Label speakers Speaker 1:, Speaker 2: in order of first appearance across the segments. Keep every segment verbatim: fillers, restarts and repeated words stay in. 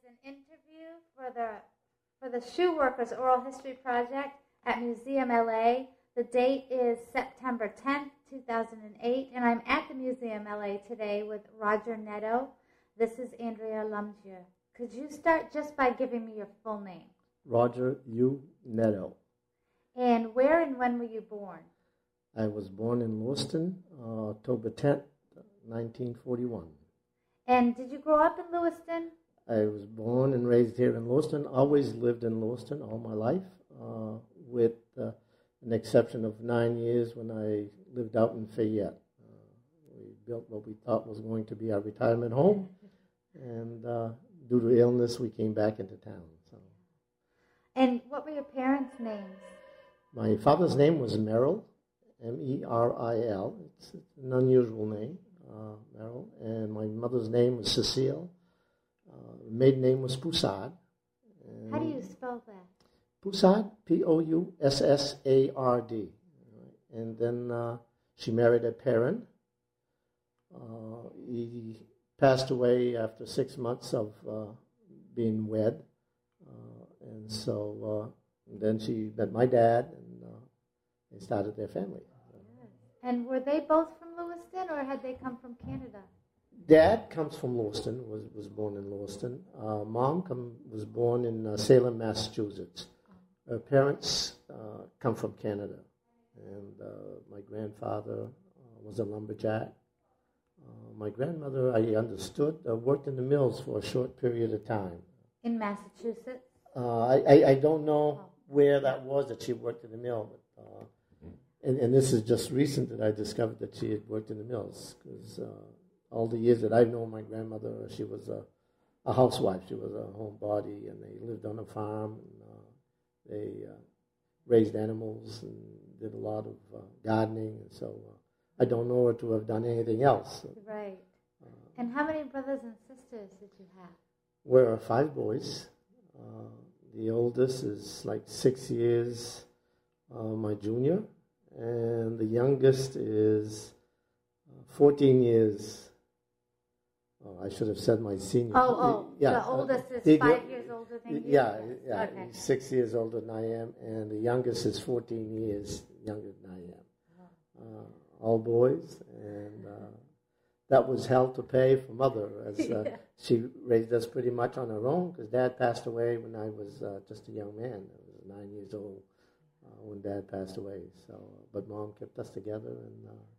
Speaker 1: an interview for the for the Shoe Workers Oral History Project at Museum L A. The date is September tenth, two thousand eight, and I'm at the Museum L A today with Roger Netto. This is Andrea Lumgier. Could you start just by giving me your full name?
Speaker 2: Roger U. Netto.
Speaker 1: And where and when were you born?
Speaker 2: I was born in Lewiston, uh, October tenth, nineteen forty-one.
Speaker 1: And did you grow up in Lewiston?
Speaker 2: I was born and raised here in Lewiston. Always lived in Lewiston all my life, uh, with uh, an exception of nine years when I lived out in Fayette. Uh, we built what we thought was going to be our retirement home, and uh, due to illness, we came back into town. So.
Speaker 1: And what were your parents' names?
Speaker 2: My father's name was Merrill, M E R I L. It's an unusual name, uh, Merrill. And my mother's name was Cecile. Uh, maiden name was Poussard.
Speaker 1: How do you spell that?
Speaker 2: Poussard, P O U S S A R D. And then uh, she married a parent. Uh, he passed away after six months of uh, being wed. Uh, and so uh, and then she met my dad, and uh, they started their family.
Speaker 1: And were they both from Lewiston, or had they come from Canada?
Speaker 2: Dad comes from Lewiston, was, was born in Lewiston. Uh, Mom come, was born in uh, Salem, Massachusetts. Her parents uh, come from Canada. And uh, my grandfather uh, was a lumberjack. Uh, my grandmother, I understood, uh, worked in the mills for a short period of time.
Speaker 1: In Massachusetts?
Speaker 2: Uh, I, I, I don't know where that was that she worked in the mill, but uh, and, and this is just recent that I discovered that she had worked in the mills, because uh, all the years that I've known my grandmother, she was a, a housewife. She was a homebody, and they lived on a farm, and uh, they uh, raised animals and did a lot of uh, gardening, and so uh, I don't know her to have done anything else.
Speaker 1: Right. Uh, and how many brothers and sisters did you have?
Speaker 2: We're five boys. Uh, the oldest is like six years uh, my junior, and the youngest is uh, fourteen years. Oh, I should have said my senior.
Speaker 1: Oh, oh, yeah. The oldest is
Speaker 2: the,
Speaker 1: five years older than you?
Speaker 2: Yeah, yeah,
Speaker 1: okay.
Speaker 2: He's six years older than I am, and the youngest is fourteen years younger than I am. Uh, all boys, and uh, that was hell to pay for Mother, as uh, yeah. She raised us pretty much on her own, because Dad passed away when I was uh, just a young man. I was nine years old uh, when Dad passed away. So, uh, but Mom kept us together, and uh,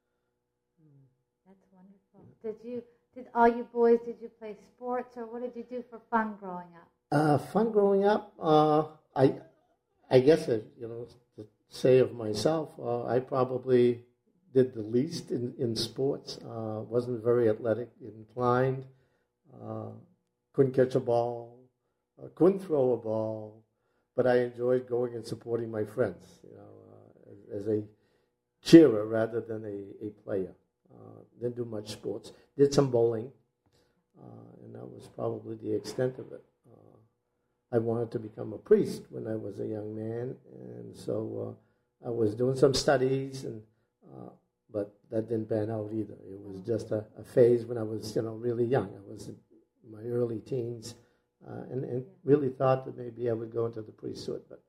Speaker 1: that's wonderful. Did you? Did all you boys? Did you play sports, or what did you do for fun growing up?
Speaker 2: Uh, fun growing up. Uh, I, I guess uh, you know to say of myself, uh, I probably did the least in, in sports. Uh, wasn't very athletic inclined. Uh, couldn't catch a ball. Uh, couldn't throw a ball. But I enjoyed going and supporting my friends, you know, uh, as, as a cheerer rather than a, a player. Uh, didn't do much sports. Did some bowling, uh, and that was probably the extent of it. Uh, I wanted to become a priest when I was a young man, and so uh, I was doing some studies, and uh, but that didn't pan out either. It was just a, a phase when I was, you know, really young. I was in my early teens, uh, and, and really thought that maybe I would go into the priesthood, but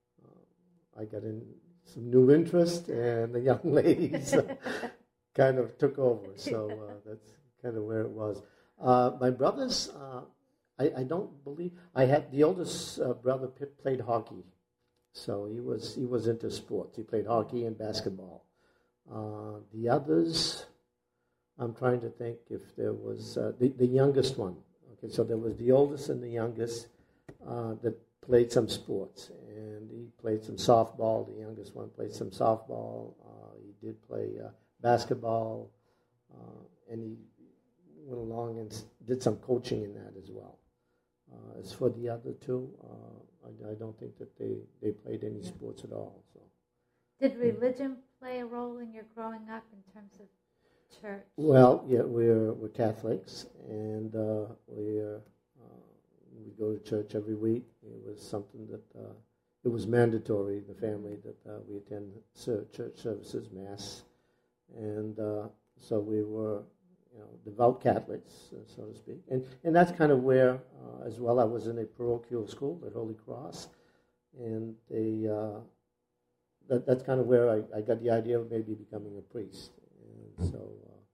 Speaker 2: uh, I got in some new interest, and the young ladies kind of took over. So uh, that's kind of where it was. Uh, my brothers, uh, I, I don't believe I had the oldest uh, brother played hockey, so he was he was into sports. He played hockey and basketball. Uh, the others, I'm trying to think if there was uh, the the youngest one. Okay, so there was the oldest and the youngest uh, that played some sports, and he played some softball. The youngest one played some softball. Uh, he did play uh, basketball, uh, and he went along and did some coaching in that as well. Uh, as for the other two, uh, I, I don't think that they, they played any sports at all. So,
Speaker 1: did religion play a role in your growing up in terms of church?
Speaker 2: Well, yeah, we're we're Catholics, and uh, we uh, we go to church every week. It was something that uh, it was mandatory in the family that uh, we attend church services, mass. And uh, so we were you know, devout Catholics, uh, so to speak. And and that's kind of where, uh, as well, I was in a parochial school at Holy Cross, and they, uh, that, that's kind of where I, I got the idea of maybe becoming a priest. And so,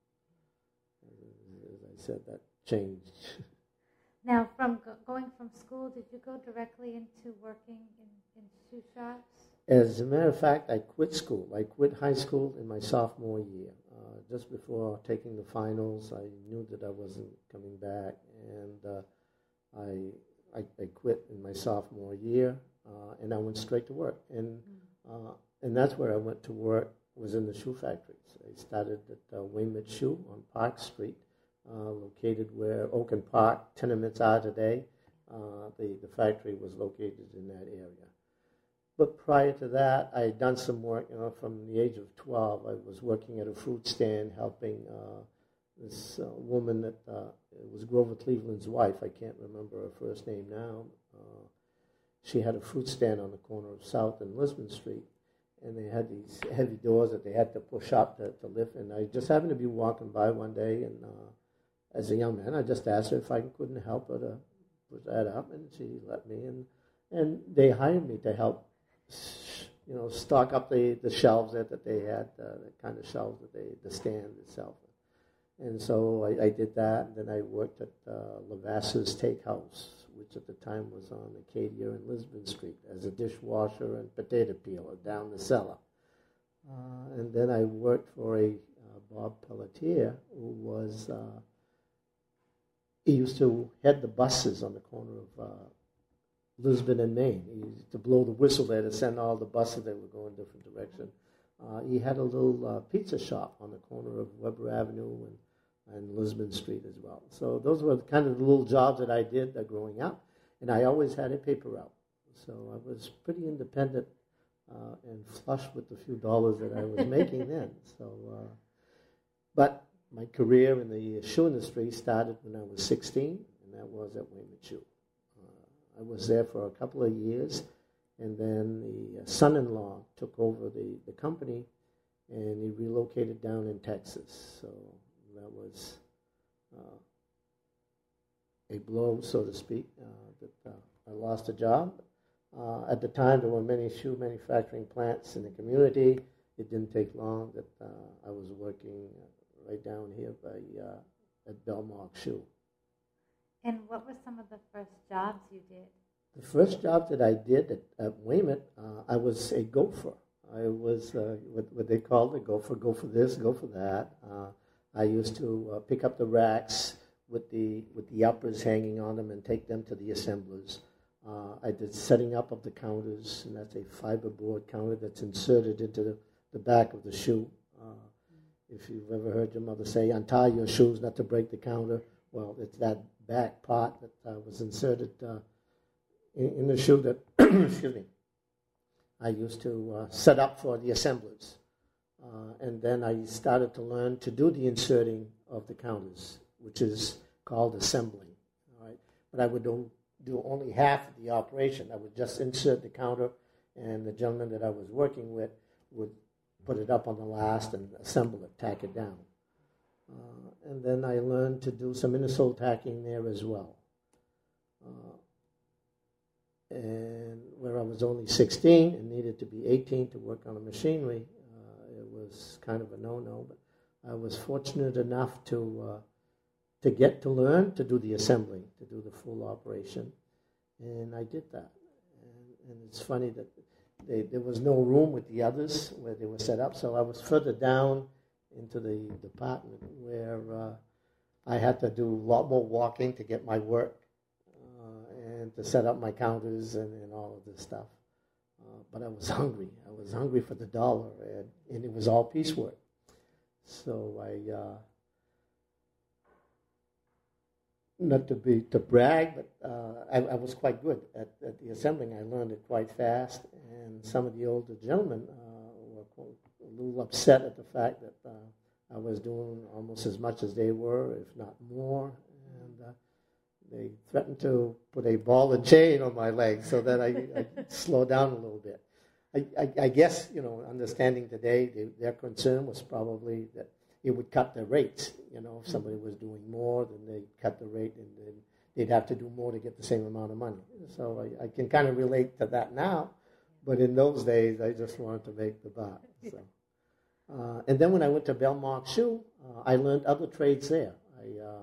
Speaker 2: uh, as I said, that changed.
Speaker 1: Now, from go- going from school, did you go directly into working in, in shoe shops?
Speaker 2: As a matter of fact, I quit school. I quit high school in my sophomore year. Uh, just before taking the finals, I knew that I wasn't coming back, and uh, I, I I quit in my sophomore year, uh, and I went straight to work. And uh, and that's where I went to work, was in the shoe factories. I started at uh, Weymouth Shoe on Park Street, uh, located where Oaken Park tenements are today. Uh, the, the factory was located in that area. But prior to that, I had done some work, you know, from the age of twelve. I was working at a fruit stand helping uh, this uh, woman that uh, it was Grover Cleveland's wife. I can't remember her first name now. Uh, she had a fruit stand on the corner of South and Lisbon Street, and they had these heavy doors that they had to push up to, to lift. And I just happened to be walking by one day, and uh, as a young man, I just asked her if I couldn't help her to put that up, and she let me. And, and they hired me to help, you know, stock up the, the shelves that, that they had, uh, the kind of shelves that they, the stand itself. And so I, I did that, and then I worked at uh, Lavassa's Steakhouse, which at the time was on Acadia and Lisbon Street, as a dishwasher and potato peeler down the cellar. Uh, and then I worked for a uh, Bob Pelletier, who was, uh, he used to head the buses on the corner of uh, Lisbon and Maine. He used to blow the whistle there to send all the buses that were going different direction. Uh, he had a little uh, pizza shop on the corner of Weber Avenue and, and Lisbon Street as well. So those were kind of the little jobs that I did uh, growing up, and I always had a paper route. So I was pretty independent uh, and flush with the few dollars that I was making then. So, uh, but my career in the shoe industry started when I was sixteen, and that was at Weymouth Shoe. I was there for a couple of years, and then the son-in-law took over the, the company, and he relocated down in Texas. So that was uh, a blow, so to speak, uh, that uh, I lost a job. Uh, at the time, there were many shoe manufacturing plants in the community. It didn't take long that uh, I was working right down here by uh, at Belmark Shoe.
Speaker 1: And what were some of the first jobs you did?
Speaker 2: The first job that I did at, at Weymouth, uh, I was a gopher. I was uh, what, what they called a gopher, go for this, go for that. Uh, I used to uh, pick up the racks with the with the uppers hanging on them and take them to the assemblers. Uh, I did setting up of the counters, and that's a fiberboard counter that's inserted into the, the back of the shoe. Uh, if you've ever heard your mother say, untie your shoes not to break the counter, well, it's that back part that uh, was inserted uh, in, in the shoe that, excuse me, I used to uh, set up for the assemblers. Uh, and then I started to learn to do the inserting of the counters, which is called assembling. All right? But I would do, do only half of the operation. I would just insert the counter, and the gentleman that I was working with would put it up on the last and assemble it, tack it down. Uh, and then I learned to do some inner-sole tacking there as well. Uh, and where I was only sixteen and needed to be eighteen to work on the machinery, uh, it was kind of a no-no. But I was fortunate enough to uh, to get to learn to do the assembling, to do the full operation, and I did that. And, and it's funny that they, there was no room with the others where they were set up, so I was further down into the department where uh, I had to do a lot more walking to get my work uh, and to set up my counters and, and all of this stuff. Uh, but I was hungry. I was hungry for the dollar, and, and it was all piecework. So I, uh, not to be to brag, but uh, I, I was quite good at, at the assembling. I learned it quite fast, and some of the older gentlemen uh, were quite, a little upset at the fact that uh, I was doing almost as much as they were, if not more, and uh, they threatened to put a ball and chain on my leg so that I, I slow down a little bit. I, I, I guess, you know, understanding today, they, their concern was probably that it would cut the rates. You know, if somebody was doing more, then they'd cut the rate, and then they'd have to do more to get the same amount of money. So I, I can kind of relate to that now, but in those days, I just wanted to make the buck. So. Uh, and then when I went to Belmont Shoe, uh, I learned other trades there. I, uh,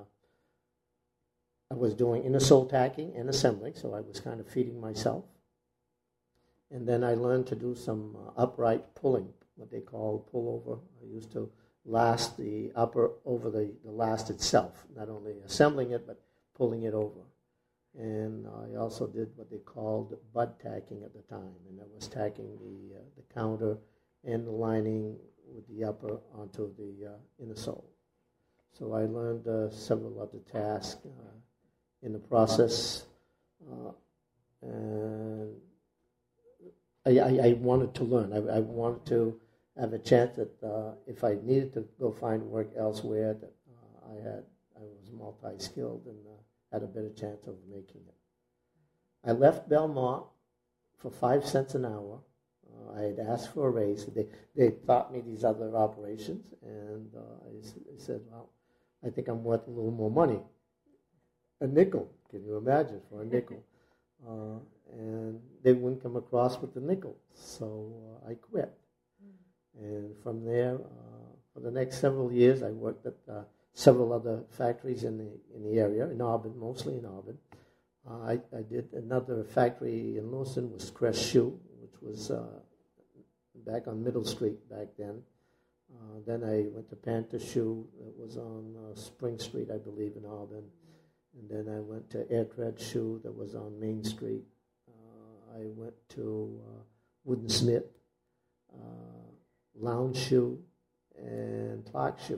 Speaker 2: I was doing inner sole tacking and assembling, so I was kind of feeding myself. And then I learned to do some uh, upright pulling, what they call pullover. I used to last the upper over the, the last itself, not only assembling it, but pulling it over. And I also did what they called bud tacking at the time, and that was tacking the, uh, the counter and the lining with the upper onto the uh, inner sole. So I learned uh, several other tasks uh, in the process, uh, and I, I, I wanted to learn. I, I wanted to have a chance that uh, if I needed to go find work elsewhere, that uh, I had I was multi-skilled and uh, had a better chance of making it. I left Belmont for five cents an hour. Uh, I had asked for a raise. They they taught me these other operations, and uh, I, I said, well, I think I'm worth a little more money. A nickel, can you imagine, for a nickel? Uh, and they wouldn't come across with the nickel, so uh, I quit. And from there, uh, for the next several years, I worked at uh, several other factories in the in the area, in Auburn, mostly in Auburn. Uh, I, I did another factory in Lewiston, was Crest Shoe, which was uh, back on Middle Street back then. Uh, then I went to Panther Shoe, that was on uh, Spring Street, I believe, in Auburn. And then I went to Airtread Shoe, that was on Main Street. Uh, I went to uh, Wooden Smith, uh, Lounge Shoe, and Clark Shoe,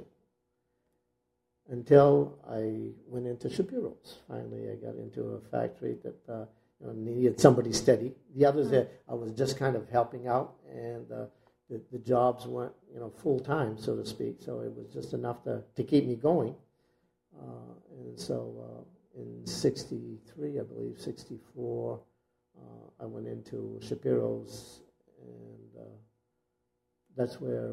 Speaker 2: until I went into Shapiro's. Finally, I got into a factory that uh, you know, needed somebody steady. The others, mm-hmm. I was just kind of helping out, and uh, the, the jobs weren't, you know, full-time, so to speak, so it was just enough to, to keep me going. Uh, and so uh, in sixty-three, I believe, sixty-four, uh, I went into Shapiro's, and uh, that's where,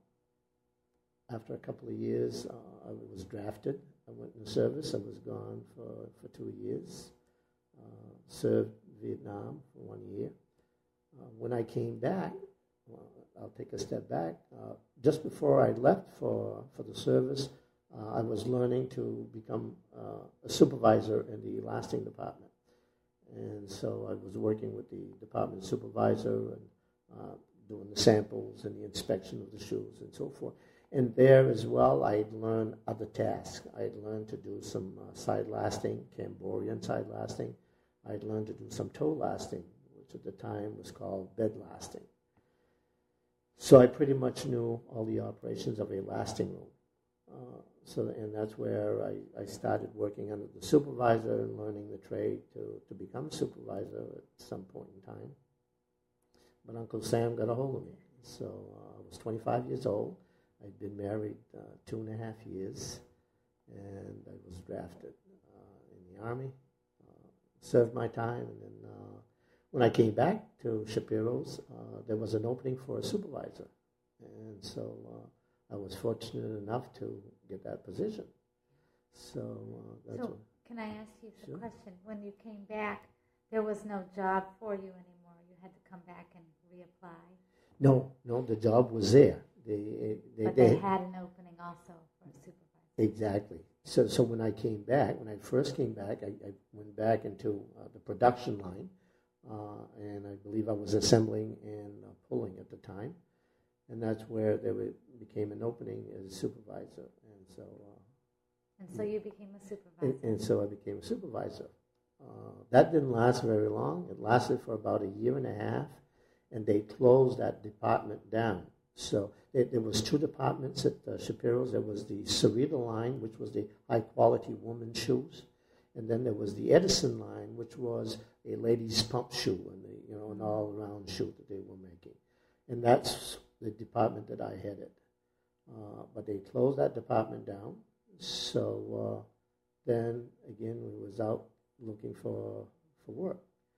Speaker 2: uh, after a couple of years, uh, I was drafted. I went in the service. I was gone for, for two years, uh, served Vietnam for one year. Uh, when I came back, well, I'll take a step back. Uh, just before I left for, for the service, uh, I was learning to become uh, a supervisor in the lasting department. And so I was working with the department supervisor and uh, doing the samples and the inspection of the shoes and so forth. And there as well, I'd learned other tasks. I'd learned to do some uh, side lasting, Camborian side lasting. I'd learned to do some toe lasting, which at the time was called bed lasting. So I pretty much knew all the operations of a lasting room. Uh, so, and that's where I, I started working under the supervisor and learning the trade to, to become a supervisor at some point in time. But Uncle Sam got a hold of me. So uh, I was twenty-five years old. I'd been married uh, two and a half years, and I was drafted uh, in the Army, uh, served my time, and then uh, when I came back to Shapiro's, uh, there was an opening for a supervisor. And so uh, I was fortunate enough to get that position. So uh, that's
Speaker 1: so
Speaker 2: what,
Speaker 1: can I ask you a
Speaker 2: sure.
Speaker 1: question? When you came back, there was no job for you anymore. You had to come back and reapply.
Speaker 2: No, no, the job was there. They, they,
Speaker 1: but
Speaker 2: they,
Speaker 1: they had an opening also for a supervisor.
Speaker 2: Exactly. So so when I came back, when I first came back, I, I went back into uh, the production line, uh, and I believe I was assembling and uh, pulling at the time. And that's where there were, became an opening as a supervisor. And so uh,
Speaker 1: and so you became a supervisor.
Speaker 2: And, and so I became a supervisor. Uh, that didn't last very long. It lasted for about a year and a half, and they closed that department down. So there, there was two departments at uh, Shapiro's. There was the Sarita line, which was the high-quality women's shoes, and then there was the Edison line, which was a ladies' pump shoe and the, you know, an all-around shoe that they were making. And that's the department that I headed. Uh, but they closed that department down. So uh, then again, we was out looking for for work.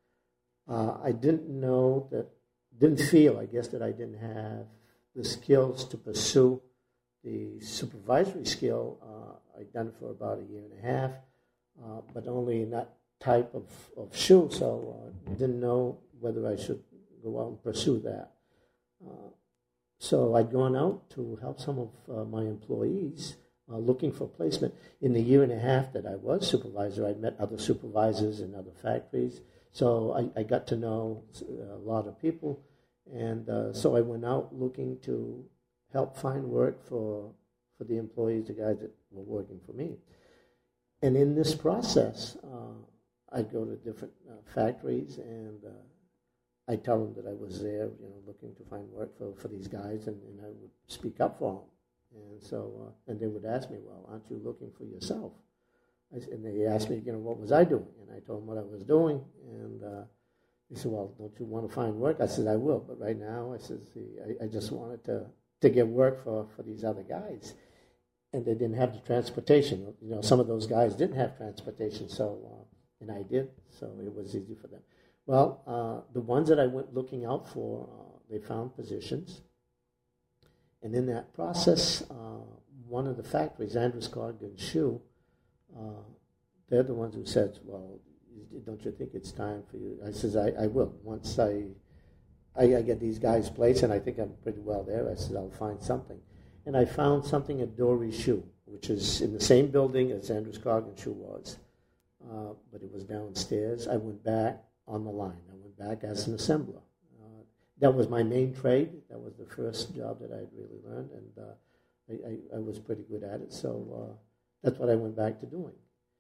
Speaker 2: Uh, I didn't know that, didn't feel, I guess, that I didn't have the skills to pursue The supervisory skill, uh, I'd done it for about a year and a half, uh, but only in that type of, of shoe, so I uh, didn't know whether I should go out and pursue that. Uh, so I'd gone out to help some of uh, my employees uh, looking for placement. In the year and a half that I was supervisor, I'd met other supervisors in other factories, so I, I got to know a lot of people, and uh, so I went out looking to help find work for for the employees, the guys that were working for me. And in this process, uh, I'd go to different uh, factories, and uh, I'd tell them that I was there, you know, looking to find work for, for these guys, and, and I would speak up for them. And so, uh, and they would ask me, well, aren't you looking for yourself? I, and they asked me, you know, what was I doing? And I told them what I was doing, and uh, they said, well, don't you want to find work? I said, I will, but right now, I said, see, I, I just wanted to, to get work for, for these other guys. And they didn't have the transportation. You know, some of those guys didn't have transportation, so... Uh, and I did, so it was easy for them. Well, uh, the ones that I went looking out for, uh, they found positions. And in that process, uh, one of the factories, Andrews Coggan Shoe, uh, they're the ones who said, well, don't you think it's time for you? I says, I, I will. Once I, I I get these guys placed, and I think I'm pretty well there, I said, I'll find something. And I found something at Dory Shoe, which is in the same building as Andrews Coggan Shoe was. Uh, but it was downstairs. I went back on the line. I went back as an assembler. Uh, that was my main trade. That was the first job that I had really learned, and uh, I, I, I was pretty good at it. So uh, that's what I went back to doing.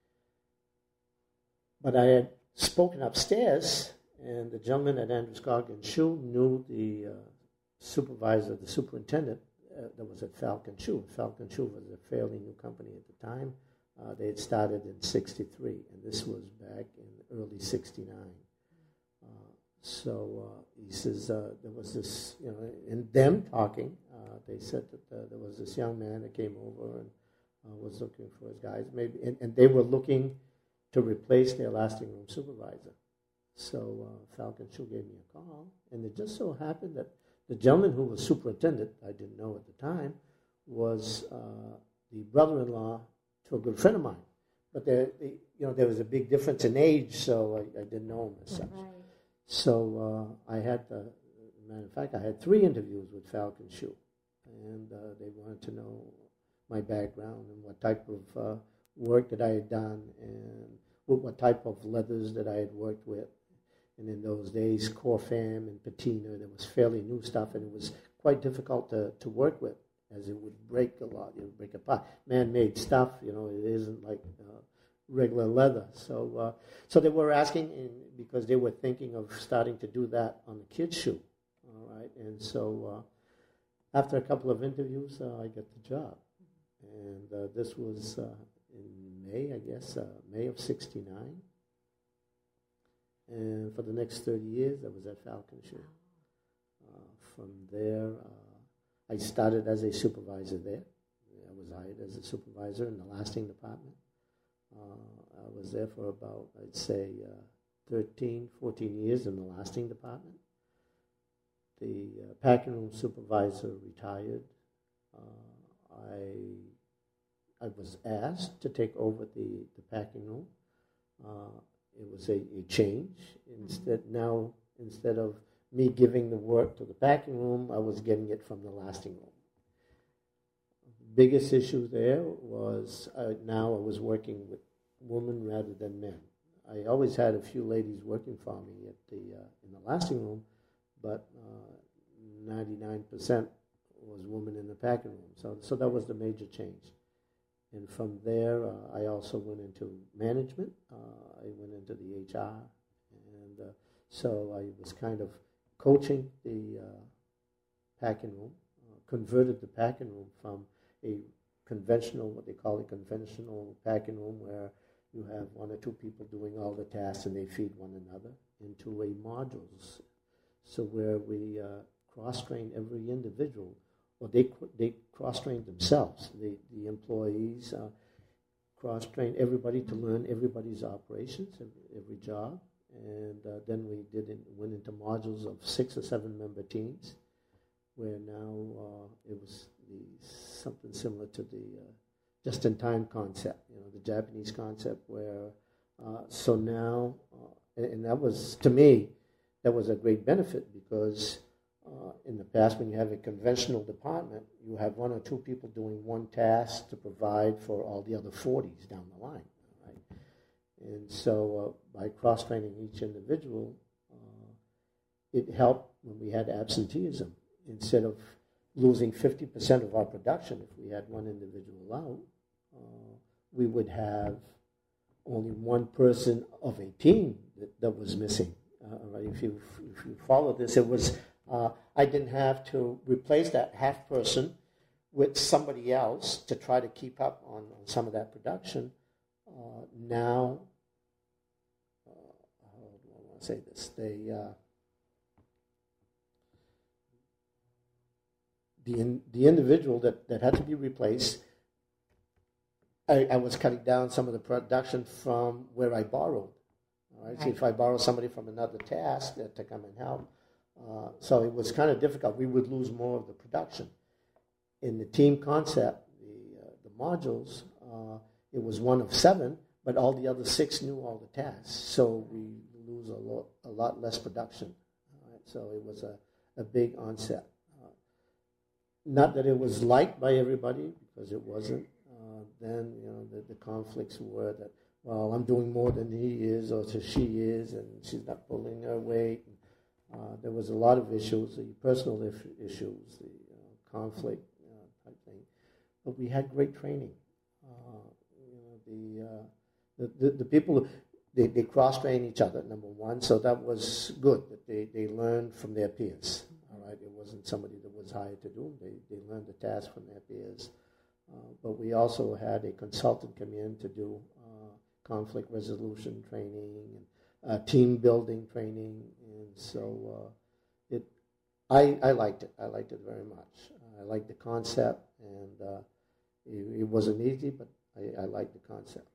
Speaker 2: But I had spoken upstairs, and the gentleman at Andrews Coggan Shoe knew the uh, supervisor, the superintendent uh, that was at Falcon Shoe. Falcon Shoe was a fairly new company at the time. Uh, they had started in sixty-three, and this was back in early sixty-nine. Uh, so uh, he says uh, there was this, you know, in them talking, uh, they said that uh, there was this young man that came over and uh, was looking for his guys, maybe, and, and they were looking to replace their lasting room supervisor. So uh, Falcon Shoe gave me a call, and it just so happened that the gentleman who was superintendent, I didn't know at the time, was uh, the brother-in-law to a good friend of mine. But there, you know, there was a big difference in age, so I, I didn't know him as such. Right. So uh, I had, the, matter of fact, I had three interviews with Falcon Shoe, and uh, they wanted to know my background and what type of uh, work that I had done, and what, what type of leathers that I had worked with. And in those days, Corfam and patina, there was fairly new stuff, and it was quite difficult to, to work with, as it would break a lot, it would break apart. Man-made stuff, you know, it isn't like uh, regular leather. So uh, so they were asking, and because they were thinking of starting to do that on the kids' shoe, all right? And so uh, after a couple of interviews, uh, I got the job. And uh, this was uh, in May, I guess, uh, May of sixty-nine. And for the next thirty years, I was at Falcon Shoe. Uh, from there... Uh, I started as a supervisor there. I was hired as a supervisor in the lasting department. Uh, I was there for about, I'd say, uh, thirteen, fourteen years in the lasting department. The uh, packing room supervisor retired. Uh, I I was asked to take over the, the packing room. Uh, it was a, a change. Instead, now, instead of me giving the work to the packing room, I was getting it from the lasting room. The biggest issue there was uh, now I was working with women rather than men. I always had a few ladies working for me at the uh, in the lasting room, but uh, ninety-nine percent was women in the packing room. So, so that was the major change. And from there, uh, I also went into management. Uh, I went into the H R, and uh, so I was kind of coaching the uh, packing room, uh, converted the packing room from a conventional, what they call a conventional packing room, where you have one or two people doing all the tasks and they feed one another, into a modules. So where we uh, cross-train every individual, or they they cross-train themselves. The, the employees uh, cross-train everybody to learn everybody's operations, every, every job. And uh, then we did it, went into modules of six or seven member teams, where now uh, it was the something similar to the uh, just-in-time concept, you know, the Japanese concept where, uh, so now, uh, and, and that was, to me, that was a great benefit because uh, in the past when you have a conventional department, you have one or two people doing one task to provide for all the other forties down the line, right? And so uh, by cross-training each individual, uh, it helped when we had absenteeism. Instead of losing fifty percent of our production if we had one individual out, uh, we would have only one person of a team that, that was missing. Uh, right? If you if you follow this, it was uh, I didn't have to replace that half person with somebody else to try to keep up on, on some of that production. Uh, now, uh, how do I want to say this? They uh, the in, the individual that, that had to be replaced. I, I was cutting down some of the production from where I borrowed. All right? Right. So if I borrow somebody from another task uh, to come and help, uh, so it was kind of difficult. We would lose more of the production. In the team concept, the uh, the modules, uh, it was one of seven, but all the other six knew all the tasks. So we lose a lot a lot less production. All right? So it was a, a big onset. Uh, not that it was liked by everybody, because it wasn't. Uh, then you know the, the conflicts were that, well, I'm doing more than he is or she is, and she's not pulling her weight. Uh, there was a lot of issues, the personal if- issues, the uh, conflict uh, type thing. But we had great training. Uh, you know, the, uh, the, the the people, they, they cross-train each other, number one, so that was good, that they, they learned from their peers. All right, it wasn't somebody that was hired to do them. They, they learned the task from their peers. Uh, but we also had a consultant come in to do uh, conflict resolution training and uh, team building training, and so uh, it. I, I liked it. I liked it very much. I liked the concept, and uh, it, it wasn't easy, but I, I liked the concept.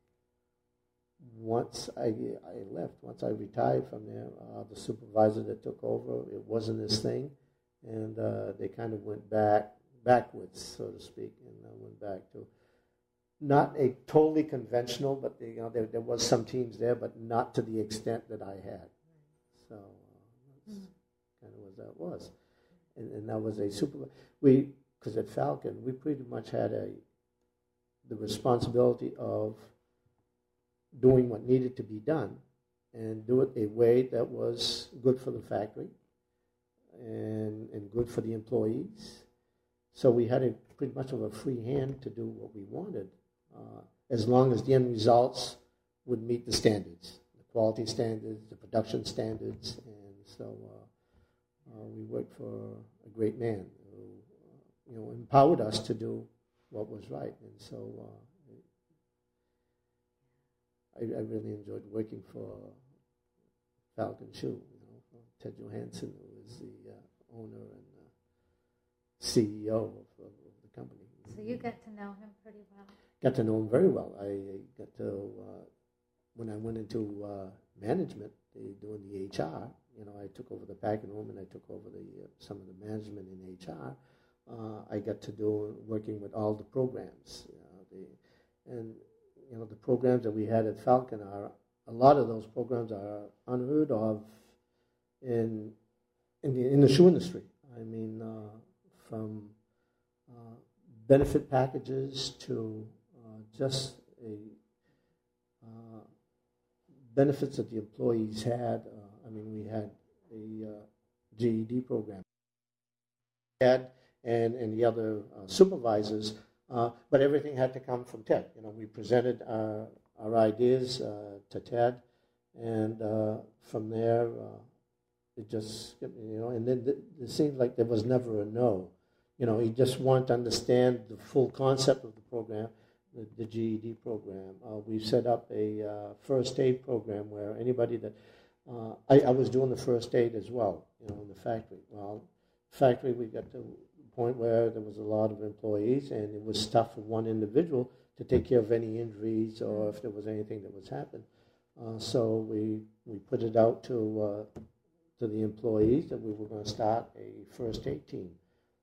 Speaker 2: Once I I left, once I retired from there, uh, the supervisor that took over, it wasn't his thing, and uh, they kind of went back. backwards, so to speak, and I went back to not a totally conventional, but they, you know, there, there was some teams there, but not to the extent that I had. So uh, that's kind of what that was, and, and that was a super. We because at Falcon we pretty much had a the responsibility of doing what needed to be done, and do it a way that was good for the factory, and and good for the employees. So we had a pretty much of a free hand to do what we wanted, uh, as long as the end results would meet the standards, the quality standards, the production standards. And so uh, uh, we worked for a great man who, uh, you know, empowered us to do what was right. And so uh, I, I really enjoyed working for Falcon Shoe. You know, Ted Johansson, who was the uh, owner and C E O of, of, of the company.
Speaker 1: So you got to know him pretty well.
Speaker 2: Got to know him very well. I got to, uh, when I went into uh, management, they, doing the H R, you know, I took over the packing room and I took over the uh, some of the management in H R. Uh, I got to do working with all the programs. You know, the, and, you know, the programs that we had at Falcon are, a lot of those programs are unheard of in, in, the, in the shoe industry. I mean, uh, from uh, benefit packages to uh, just a uh, benefits that the employees had. Uh, I mean, we had a uh, G E D program, had and and the other uh, supervisors, uh, but everything had to come from Ted. You know, we presented our our ideas uh, to Ted, and uh, from there. Uh, It just, you know, and then it seemed like there was never a no. You know, he just wanted to understand the full concept of the program, the, the G E D program. Uh, we've set up a uh, first aid program where anybody that, uh, I, I was doing the first aid as well, you know, in the factory. Well, factory, we got to the point where there was a lot of employees, and it was tough for one individual to take care of any injuries or if there was anything that was happening. Uh, so we, we put it out to... Uh, to the employees that we were going to start a first aid team.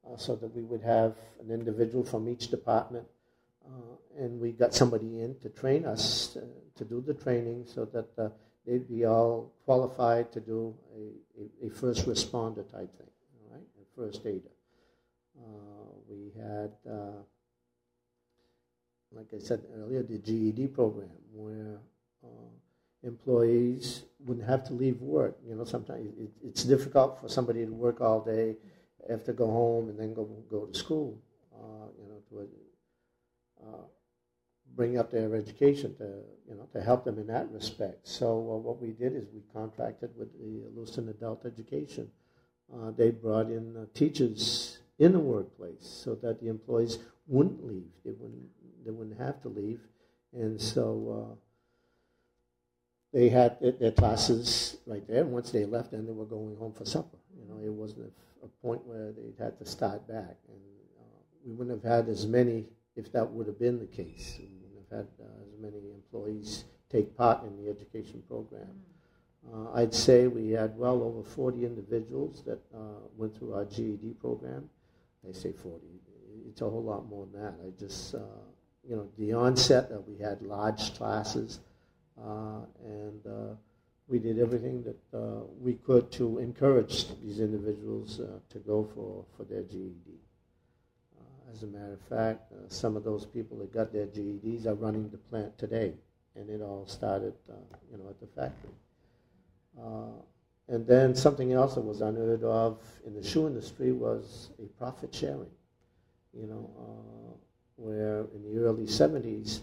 Speaker 2: uh, so that we would have an individual from each department. Uh, and we got somebody in to train us, to, to do the training so that uh, they'd be all qualified to do a, a, a first responder type thing, all right, a first aider. Uh, we had, uh, like I said earlier, the G E D program where uh, employees wouldn't have to leave work. You know, sometimes it, it's difficult for somebody to work all day, have to go home and then go go to school. Uh, you know, to uh, bring up their education to you know to help them in that respect. So uh, what we did is we contracted with the Lewiston Adult Education. Uh, they brought in uh, teachers in the workplace so that the employees wouldn't leave. They wouldn't they wouldn't have to leave, and so. Uh, They had their classes right there. Once they left, then they were going home for supper. You know, it wasn't a, a point where they had to start back. And uh, we wouldn't have had as many if that would have been the case. We wouldn't have had uh, as many employees take part in the education program. Uh, I'd say we had well over forty individuals that uh, went through our G E D program. I say forty. It's a whole lot more than that. I just, uh, you know, the onset that we had large classes. Uh, and uh, we did everything that uh, we could to encourage these individuals uh, to go for, for their G E D. Uh, as a matter of fact, uh, some of those people that got their G E Ds are running the plant today, and it all started, uh, you know, at the factory. Uh, and then something else that was unheard of in the shoe industry was a profit sharing. You know, uh, where in the early seventies.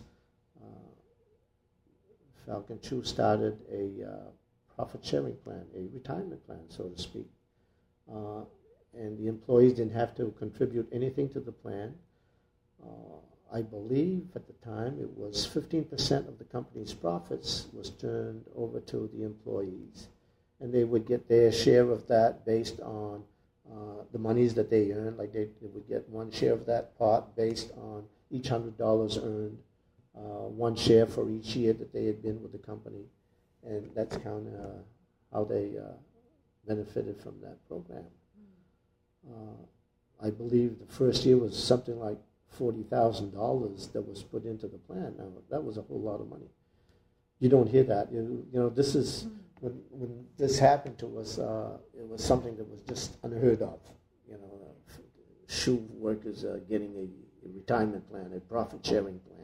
Speaker 2: Falcon Shoe started a uh, profit-sharing plan, a retirement plan, so to speak. Uh, and the employees didn't have to contribute anything to the plan. Uh, I believe at the time it was fifteen percent of the company's profits was turned over to the employees. And they would get their share of that based on uh, the monies that they earned. Like they, they would get one share of that pot based on each one hundred dollars earned. Uh, one share for each year that they had been with the company, and that's kind of uh, how they uh, benefited from that program. Uh, I believe the first year was something like forty thousand dollars that was put into the plan. Now, that was a whole lot of money. You don't hear that. You, you know, this is, when, when this happened to us, uh, it was something that was just unheard of. You know, uh, shoe workers uh, getting a, a retirement plan, a profit-sharing plan.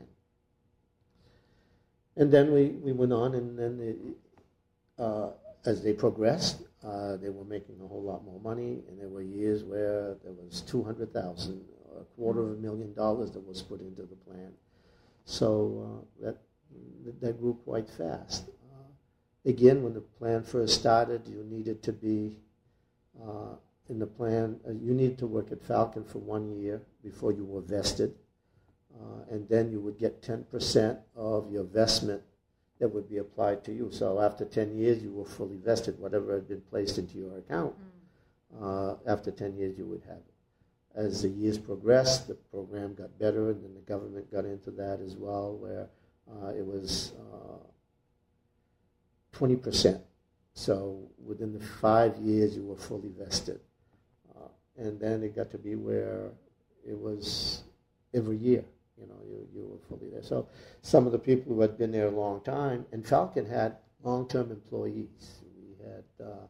Speaker 2: And then we, we went on, and then it, uh, as they progressed, uh, they were making a whole lot more money, and there were years where there was two hundred thousand dollars, a quarter of a million dollars that was put into the plan. So uh, that that grew quite fast. Uh, again, when the plan first started, you needed to be uh, in the plan. Uh, you needed to work at Falcon for one year before you were vested. Uh, and then you would get ten percent of your vestment that would be applied to you. So after ten years, you were fully vested, whatever had been placed into your account. Mm. Uh, after ten years, you would have it. As the years progressed, the program got better, and then the government got into that as well, where uh, it was uh, twenty percent. So within the five years, you were fully vested. Uh, and then it got to be where it was every year. You know, you, you were fully there. So some of the people who had been there a long time, and Falcon had long-term employees. We had, uh,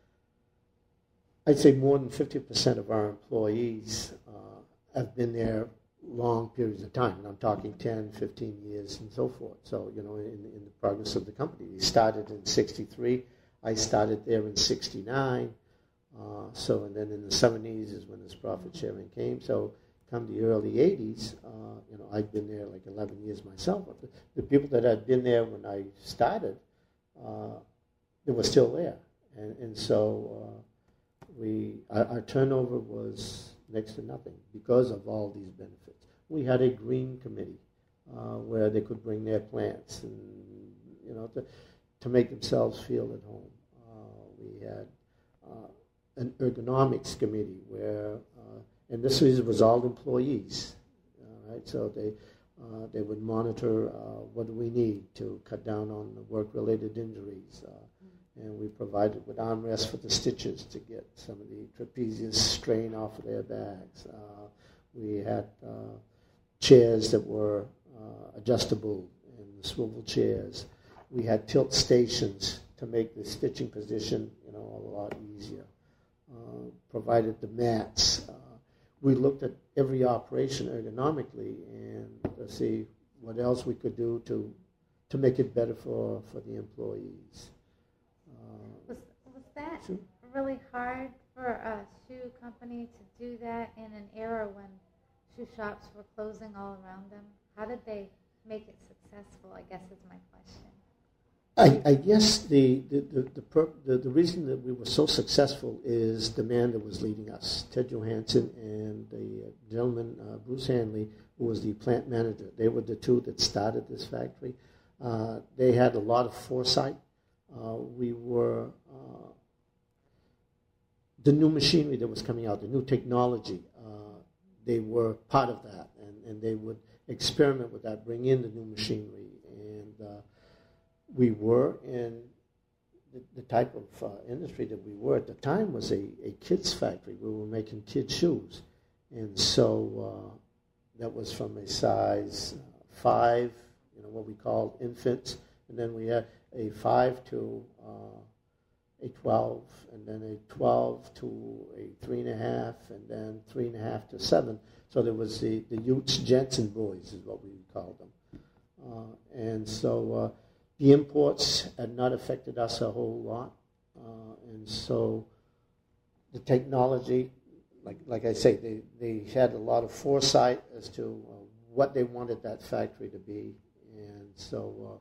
Speaker 2: I'd say more than fifty percent of our employees uh, have been there long periods of time. And I'm talking ten, fifteen years and so forth. So, you know, in, in the progress of the company. We started in sixty-three. I started there in sixty-nine. Uh, so, and then in the seventies is when this profit sharing came. So, come the early eighties, uh, you know, I'd been there like eleven years myself. But the, the people that had been there when I started, uh, they were still there. And, and so uh, we, our, our turnover was next to nothing because of all these benefits. We had a green committee uh, where they could bring their plants and, you know, to, to make themselves feel at home. Uh, we had uh, an ergonomics committee where uh, and this was all employees, all right? So they uh, they would monitor uh, what do we need to cut down on the work-related injuries. Uh, and we provided with armrests for the stitches to get some of the trapezius strain off of their bags. Uh, we had uh, chairs that were uh, adjustable and swivel chairs. We had tilt stations to make the stitching position, you know, a lot easier. Uh, provided the mats. Uh, we looked at every operation ergonomically and to see what else we could do to to make it better for, for the employees. Uh,
Speaker 1: was, was that
Speaker 2: sure.
Speaker 1: really hard for a shoe company to do that in an era when shoe shops were closing all around them? How did they make it successful, I guess is my question.
Speaker 2: I, I guess the the, the, the, per, the the reason that we were so successful is the man that was leading us, Ted Johansson, and the gentleman, uh, Bruce Hanley, who was the plant manager. They were the two that started this factory. Uh, they had a lot of foresight. Uh, we were, uh, the new machinery that was coming out, the new technology, uh, they were part of that, and, and they would experiment with that, bring in the new machinery. And uh, we were in the, the type of uh, industry that we were at the time was a, a kids factory. We were making kids shoes. And so uh, that was from a size uh, five, you know, what we called infants, and then we had a five to uh, a twelve, and then a twelve to a three and a half, and then three and a half to seven. So there was the, the Utes, gents, and boys is what we called them. Uh, and so uh, the imports had not affected us a whole lot. Uh, and so the technology, like like I say, they, they had a lot of foresight as to uh, what they wanted that factory to be. And so uh,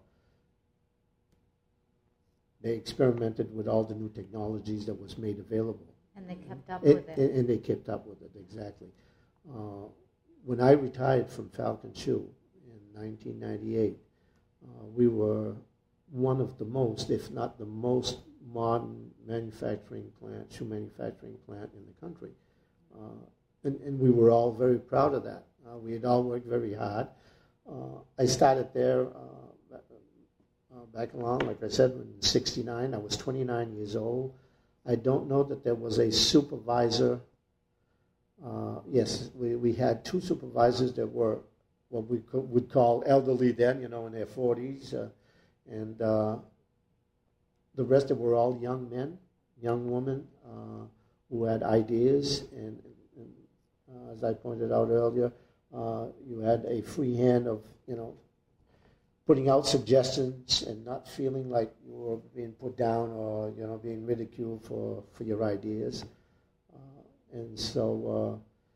Speaker 2: they experimented with all the new technologies that was made available.
Speaker 1: And they kept up
Speaker 2: and,
Speaker 1: with it.
Speaker 2: And, and they kept up with it, exactly. Uh, when I retired from Falcon Shoe in nineteen ninety-eight, uh, we were one of the most, if not the most, modern manufacturing plant, shoe manufacturing plant in the country. Uh, and, and we were all very proud of that. Uh, we had all worked very hard. Uh, I started there uh, uh, back along, like I said, in sixty-nine. I was twenty-nine years old. I don't know that there was a supervisor. Uh, yes, we, we had two supervisors that were what we could, would call elderly then, you know, in their forties. Uh, and uh, the rest of were all young men, young women uh, who had ideas. And, and uh, as I pointed out earlier, Uh, you had a free hand of, you know, putting out suggestions and not feeling like you were being put down or, you know, being ridiculed for, for your ideas. Uh, and so uh,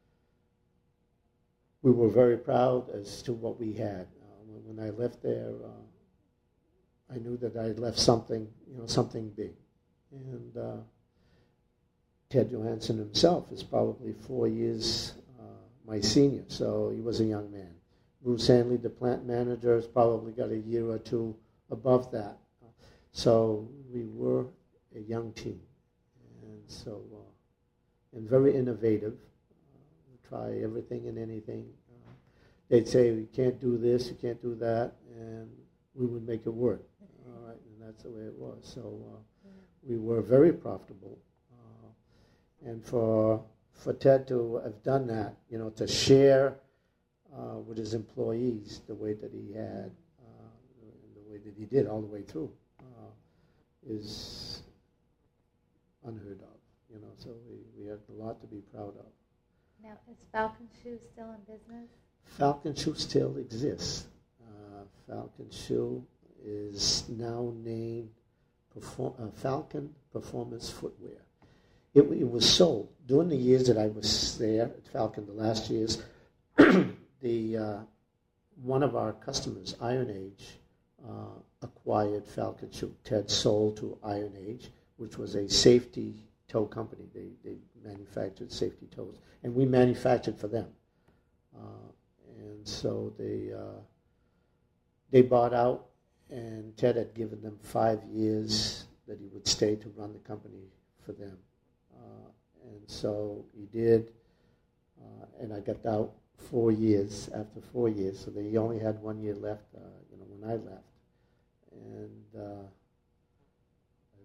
Speaker 2: we were very proud as to what we had. Uh, when, when I left there, uh, I knew that I had left something, you know, something big. And uh, Ted Johansson himself is probably four years my senior, so he was a young man. Bruce Hanley, the plant manager, has probably got a year or two above that. So we were a young team, and so uh, and very innovative. Uh, we try everything and anything. Uh, they'd say you can't do this, you can't do that, and we would make it work. All right, and that's the way it was. So uh, we were very profitable, uh, and for. For Ted to have done that, you know, to share uh, with his employees the way that he had, uh, the way that he did all the way through, uh, is unheard of. You know, so we, we had a lot to be proud of.
Speaker 1: Now, is Falcon Shoe still in business?
Speaker 2: Falcon Shoe still exists. Uh, Falcon Shoe is now named Perform- uh, Falcon Performance Footwear. It, it was sold during the years that I was there at Falcon. The last years, the uh, one of our customers, Iron Age, uh, acquired Falcon Shoe. Ted sold to Iron Age, which was a safety toe company. They they manufactured safety toes, and we manufactured for them. Uh, and so they uh, they bought out, and Ted had given them five years that he would stay to run the company for them. Uh, and so he did, uh, and I got out four years after four years, so they only had one year left, uh, you know, when I left. And uh, I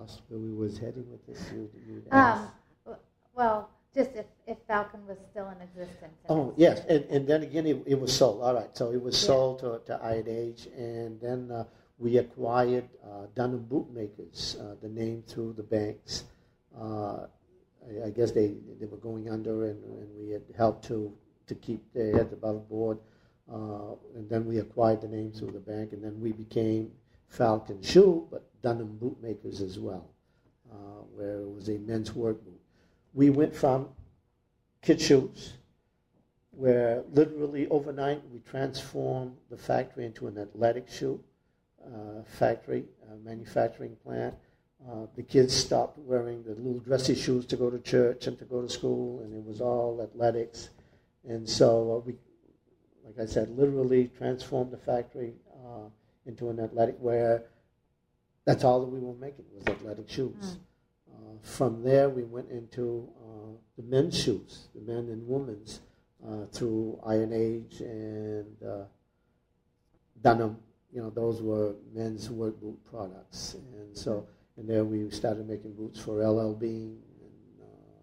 Speaker 2: lost where we was heading with this. You, you
Speaker 1: um, well, just if, if Falcon was still in existence.
Speaker 2: Oh, yes, and, and then again, it, it was sold. All right, so it was
Speaker 1: Yeah.
Speaker 2: sold to, to I and H, and then uh, we acquired uh, Dunham Bootmakers, uh, the name through the banks. Uh, I, I guess they, they were going under, and, and we had helped to, to keep their heads above board. Uh, and then we acquired the name through the bank, and then we became Falcon Shoe, but Dunham Bootmakers as well, uh, where it was a men's work boot. We went from kid shoes, where literally overnight we transformed the factory into an athletic shoe uh, factory, uh, manufacturing plant. Uh, the kids stopped wearing the little dressy shoes to go to church and to go to school, and it was all athletics. And so uh, we, like I said, literally transformed the factory uh, into an athletic, where that's all that we were making was athletic shoes. Mm. Uh, from there, we went into uh, the men's shoes, the men and women's, uh, through I and H and uh, Dunham. You know, those were men's work boot products. And so, and there we started making boots for L L Bean and uh,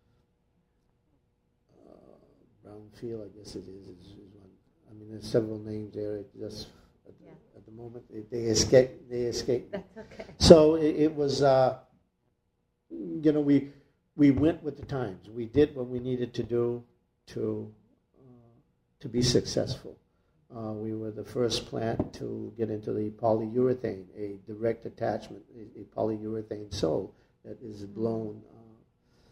Speaker 2: uh, Brownfield, I guess it is, is, is one. I mean, there's several names there. It just at, yeah. at the moment it, they escape. They escape.
Speaker 1: That's okay.
Speaker 2: So it, it was. Uh, You know, we we went with the times. We did what we needed to do to uh, to be successful. Uh, we were the first plant to get into the polyurethane, a direct attachment, a, a polyurethane sole that is blown. Uh,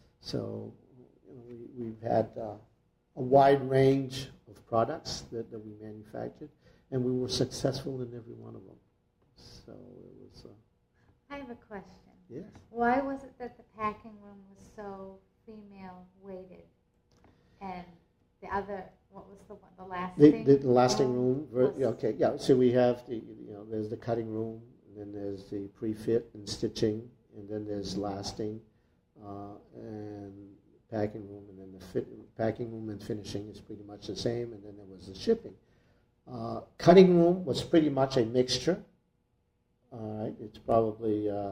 Speaker 2: so you know, we, we've had uh, a wide range of products that, that we manufactured, and we were successful in every one of them. So it was. Uh,
Speaker 1: I have a question.
Speaker 2: Yes.
Speaker 1: Why was it that the packing room was so female-weighted, and the other, what was the one, the lasting?
Speaker 2: The, the lasting room.
Speaker 1: room
Speaker 2: ver- okay, yeah. So we have the, you know, there's the cutting room, and then there's the pre-fit and stitching, and then there's lasting, uh, and packing room, and then the fit, packing room and finishing is pretty much the same, and then there was the shipping. Uh, cutting room was pretty much a mixture. All right, it's probably. Uh,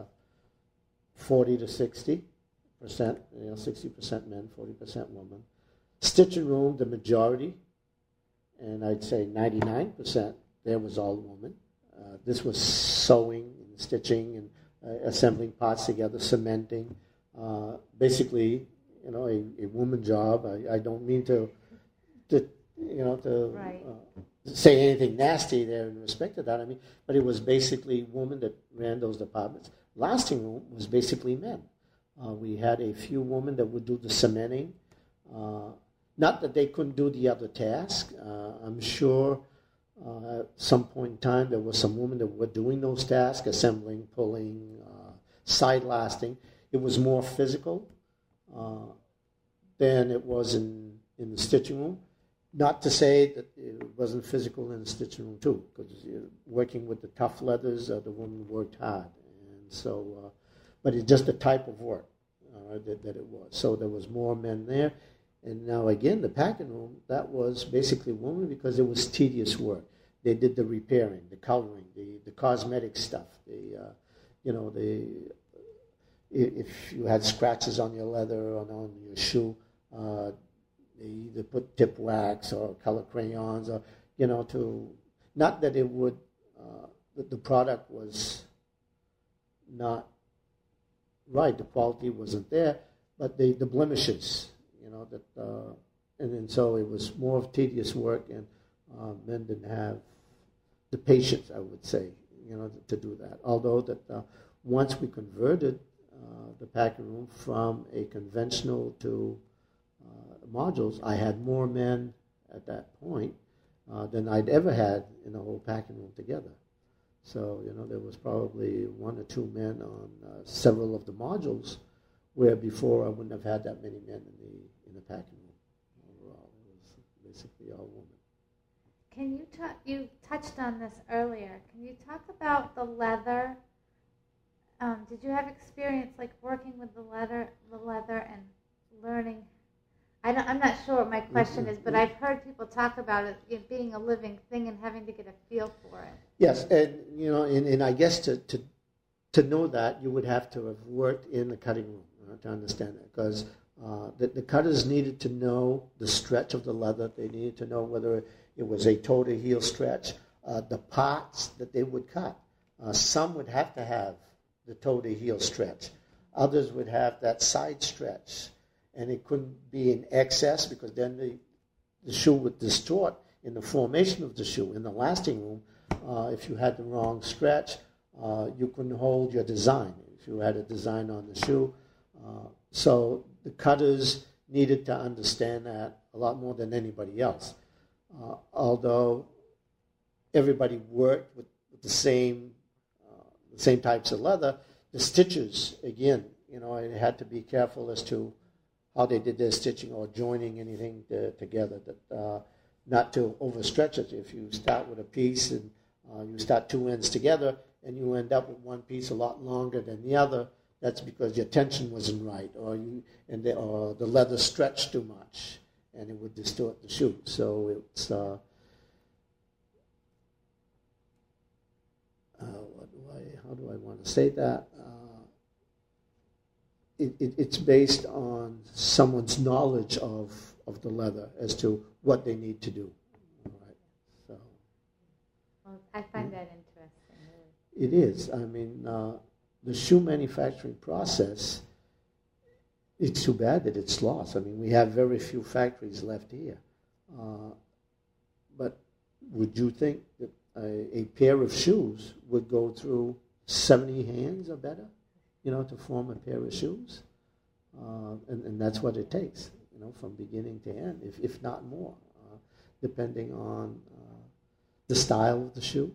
Speaker 2: forty to sixty percent, you know, sixty percent men, forty percent women. Stitching room, the majority, and I'd say ninety-nine percent, there was all women. Uh, this was sewing and stitching and uh, assembling parts together, cementing. Uh, basically, you know, a, a woman job. I, I don't mean to, to you know, to
Speaker 1: right.
Speaker 2: uh, say anything nasty there in respect to that. I mean, but it was basically women that ran those departments. Lasting room was basically men. Uh, we had a few women that would do the cementing. Uh, not that they couldn't do the other task. Uh, I'm sure uh, at some point in time there were some women that were doing those tasks, assembling, pulling, uh, side lasting. It was more physical uh, than it was in, in the stitching room. Not to say that it wasn't physical in the stitching room too, because working with the tough leathers, uh, the women worked hard. So, uh, but it's just the type of work uh, that, that it was. So there was more men there. And now again, the packing room, that was basically women because it was tedious work. They did the repairing, the coloring, the, the cosmetic stuff. The, uh, you know, the if you had scratches on your leather or on your shoe, uh, they either put tip wax or color crayons or, you know, to, not that it would, uh, that the product was not right, the quality wasn't there, but the, the blemishes, you know, that, uh, and then so it was more of tedious work, and uh, men didn't have the patience, I would say, you know, to do that. Although that uh, once we converted uh, the packing room from a conventional to uh, modules, I had more men at that point uh, than I'd ever had in the whole packing room together. So, you know, there was probably one or two men on uh, several of the modules, where before I wouldn't have had that many men in the in the packing room. Overall, it was basically all women.
Speaker 1: Can you talk? You touched on this earlier. Can you talk about the leather? Um, did you have experience like working with the leather, the leather, and learning? I don't, I'm not sure what my question is, but I've heard people talk about it, it being a living thing and having to get a feel for it.
Speaker 2: Yes, and you know, and, and I guess to, to to know that, you would have to have worked in the cutting room uh, to understand that, because uh, the, the cutters needed to know the stretch of the leather. They needed to know whether it was a toe-to-heel stretch, uh, the parts that they would cut. Uh, some would have to have the toe-to-heel stretch. Others would have that side stretch, and it couldn't be in excess because then the, the shoe would distort in the formation of the shoe. In the lasting room, uh, if you had the wrong stretch, uh, you couldn't hold your design if you had a design on the shoe. Uh, so the cutters needed to understand that a lot more than anybody else. Uh, although everybody worked with, with the same uh, the same types of leather, the stitches, again, you know, I had to be careful as to how they did their stitching or joining anything to, together, that uh, not to overstretch it. If you start with a piece and uh, you start two ends together and you end up with one piece a lot longer than the other, that's because your tension wasn't right, or you and the, or the leather stretched too much, and it would distort the shoe. So it's uh, uh, what do I? How do I want to say that? Uh, it, it, it's based on someone's knowledge of of the leather as to what they need to do. All right. So.
Speaker 1: Well, I find that interesting.
Speaker 2: Really. It is. I mean. Uh, The shoe manufacturing process, it's too bad that it's lost. I mean, we have very few factories left here. Uh, but would you think that a, a pair of shoes would go through seventy hands or better, you know, to form a pair of shoes? Uh, and, and that's what it takes, you know, from beginning to end, if, if not more, uh, depending on uh, the style of the shoe,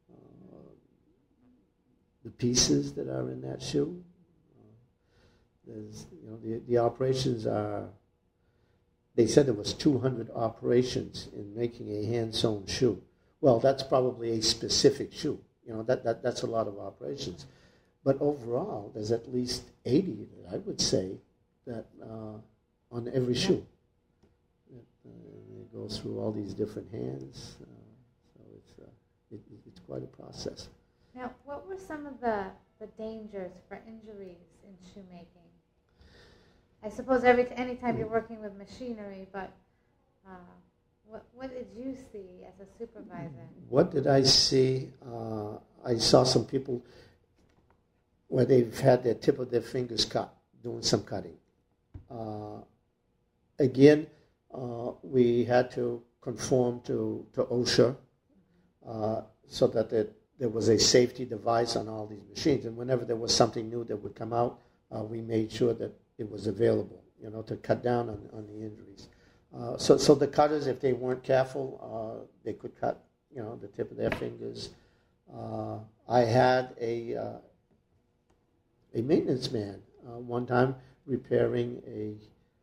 Speaker 2: the pieces that are in that shoe. Uh, there's, you know, the, the operations are, they said there was two hundred operations in making a hand-sewn shoe. Well, that's probably a specific shoe. You know, that, that that's a lot of operations. But overall, there's at least eighty, I would say, that uh, on every shoe. It, uh, it goes through all these different hands. Uh, so it's, uh, it, it's quite a process.
Speaker 1: Now, what were some of the, the dangers for injuries in shoemaking? I suppose every any time you're working with machinery, but uh, what what did you see as a supervisor?
Speaker 2: What did I see? Uh, I saw some people where they've had the tip of their fingers cut, doing some cutting. Uh, again, uh, we had to conform to, to OSHA uh, so that it there was a safety device on all these machines, and whenever there was something new that would come out, uh, we made sure that it was available, you know, to cut down on, on the injuries. Uh, so, so the cutters, if they weren't careful, uh, they could cut, you know, the tip of their fingers. Uh, I had a uh, a maintenance man uh, one time repairing a.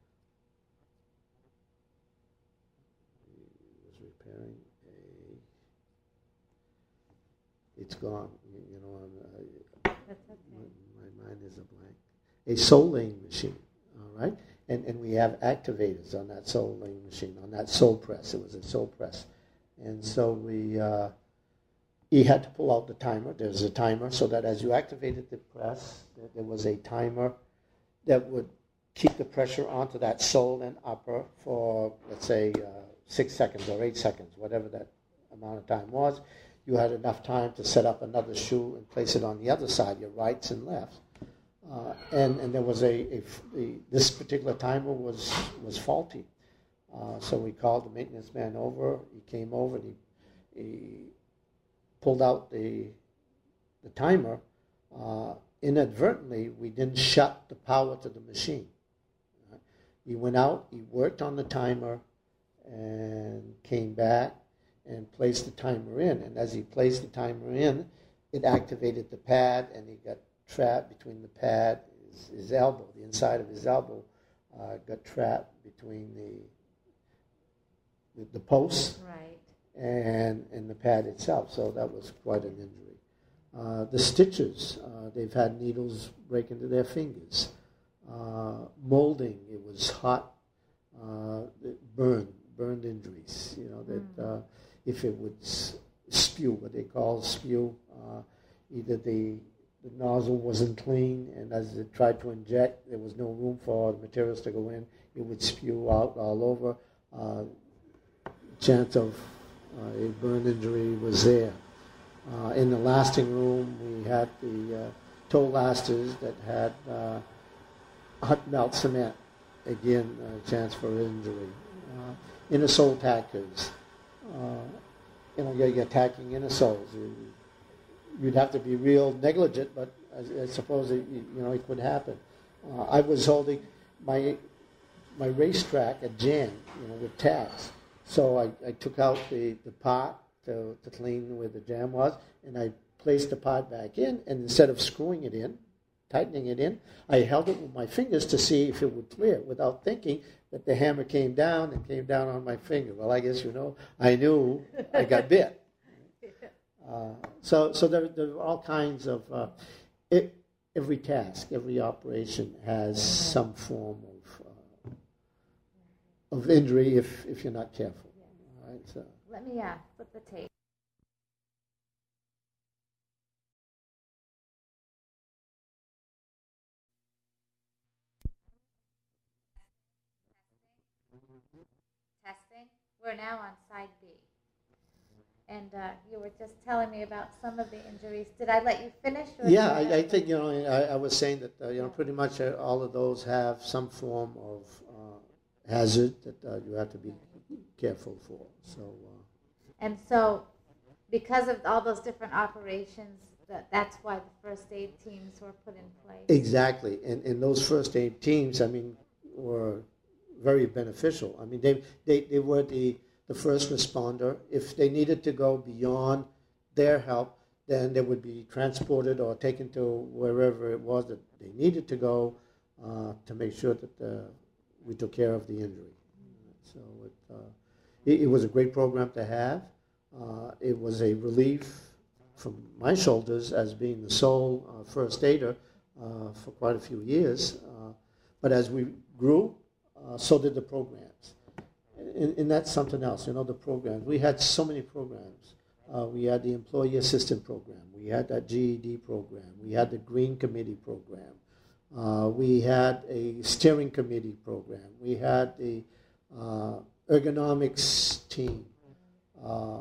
Speaker 2: He was repairing. It's gone. You, you know, uh,
Speaker 1: That's okay.
Speaker 2: my, my mind is a blank. A sole laying machine, all right? And and we have activators on that sole laying machine, on that sole press. It was a sole press. And so we, uh, he had to pull out the timer. There's a timer so that as you activated the press, there was a timer that would keep the pressure onto that sole and upper for, let's say, uh, six seconds or eight seconds, whatever that amount of time was. You had enough time to set up another shoe and place it on the other side, your rights and lefts. Uh, and, and there was a, a, a, this particular timer was, was faulty. Uh, so we called the maintenance man over. He came over and he, he pulled out the, the timer. Uh, inadvertently, we didn't shut the power to the machine. Right? He went out, he worked on the timer, and came back and placed the timer in. And as he placed the timer in, it activated the pad, and he got trapped between the pad, his, his elbow, the inside of his elbow, uh, got trapped between the the, the post
Speaker 1: right.
Speaker 2: and and the pad itself. So that was quite an injury. Uh, the stitches, uh, they've had needles break into their fingers. Uh, molding, it was hot, uh, it burned, burned injuries, you know, that mm. uh, if it would spew, what they call spew, uh, either the the nozzle wasn't clean, and as it tried to inject, there was no room for the materials to go in. It would spew out all over. Uh, chance of uh, a burn injury was there. Uh, in the lasting room, we had the uh, toe lasters that had uh, hot melt cement. Again, a chance for injury. Uh, inner sole tackers. Uh, you know, you're, you're tacking inner soles. You, you'd have to be real negligent, but I, I suppose it, you know it could happen. Uh, I was holding my my racetrack at jam, you know, with tacks. So I, I took out the, the pot to, to clean where the jam was, and I placed the pot back in, and instead of screwing it in, tightening it in, I held it with my fingers to see if it would clear without thinking that the hammer came down and came down on my finger. Well, I guess you know, I knew I got bit. Uh, so so there, there are all kinds of, uh, it, every task, every operation has some form of uh, of injury if, if you're not careful. All right, so.
Speaker 1: Let me uh, flip the tape. Testing. We're now on side B. And uh, you were just telling me about some of the injuries. Did I let you finish? Or
Speaker 2: Yeah, I, I think, you know, I, I was saying that, uh, you know, pretty much all of those have some form of uh, hazard that uh, you have to be careful for. So. Uh,
Speaker 1: and so, because of all those different operations, that, that's why the first aid teams were put in place.
Speaker 2: Exactly. And, and those first aid teams, I mean, were very beneficial. I mean, they, they, they were the... the first responder. If they needed to go beyond their help, then they would be transported or taken to wherever it was that they needed to go uh, to make sure that uh, we took care of the injury. So it, uh, it, it was a great program to have. Uh, it was a relief from my shoulders as being the sole uh, first aider uh, for quite a few years. Uh, but as we grew, uh, so did the programs. And, and that's something else, you know, the programs. We had so many programs. Uh, we had the Employee Assistant Program. We had that G E D program. We had the Green Committee program. Uh, we had a Steering Committee program. We had the uh, Ergonomics team. Uh,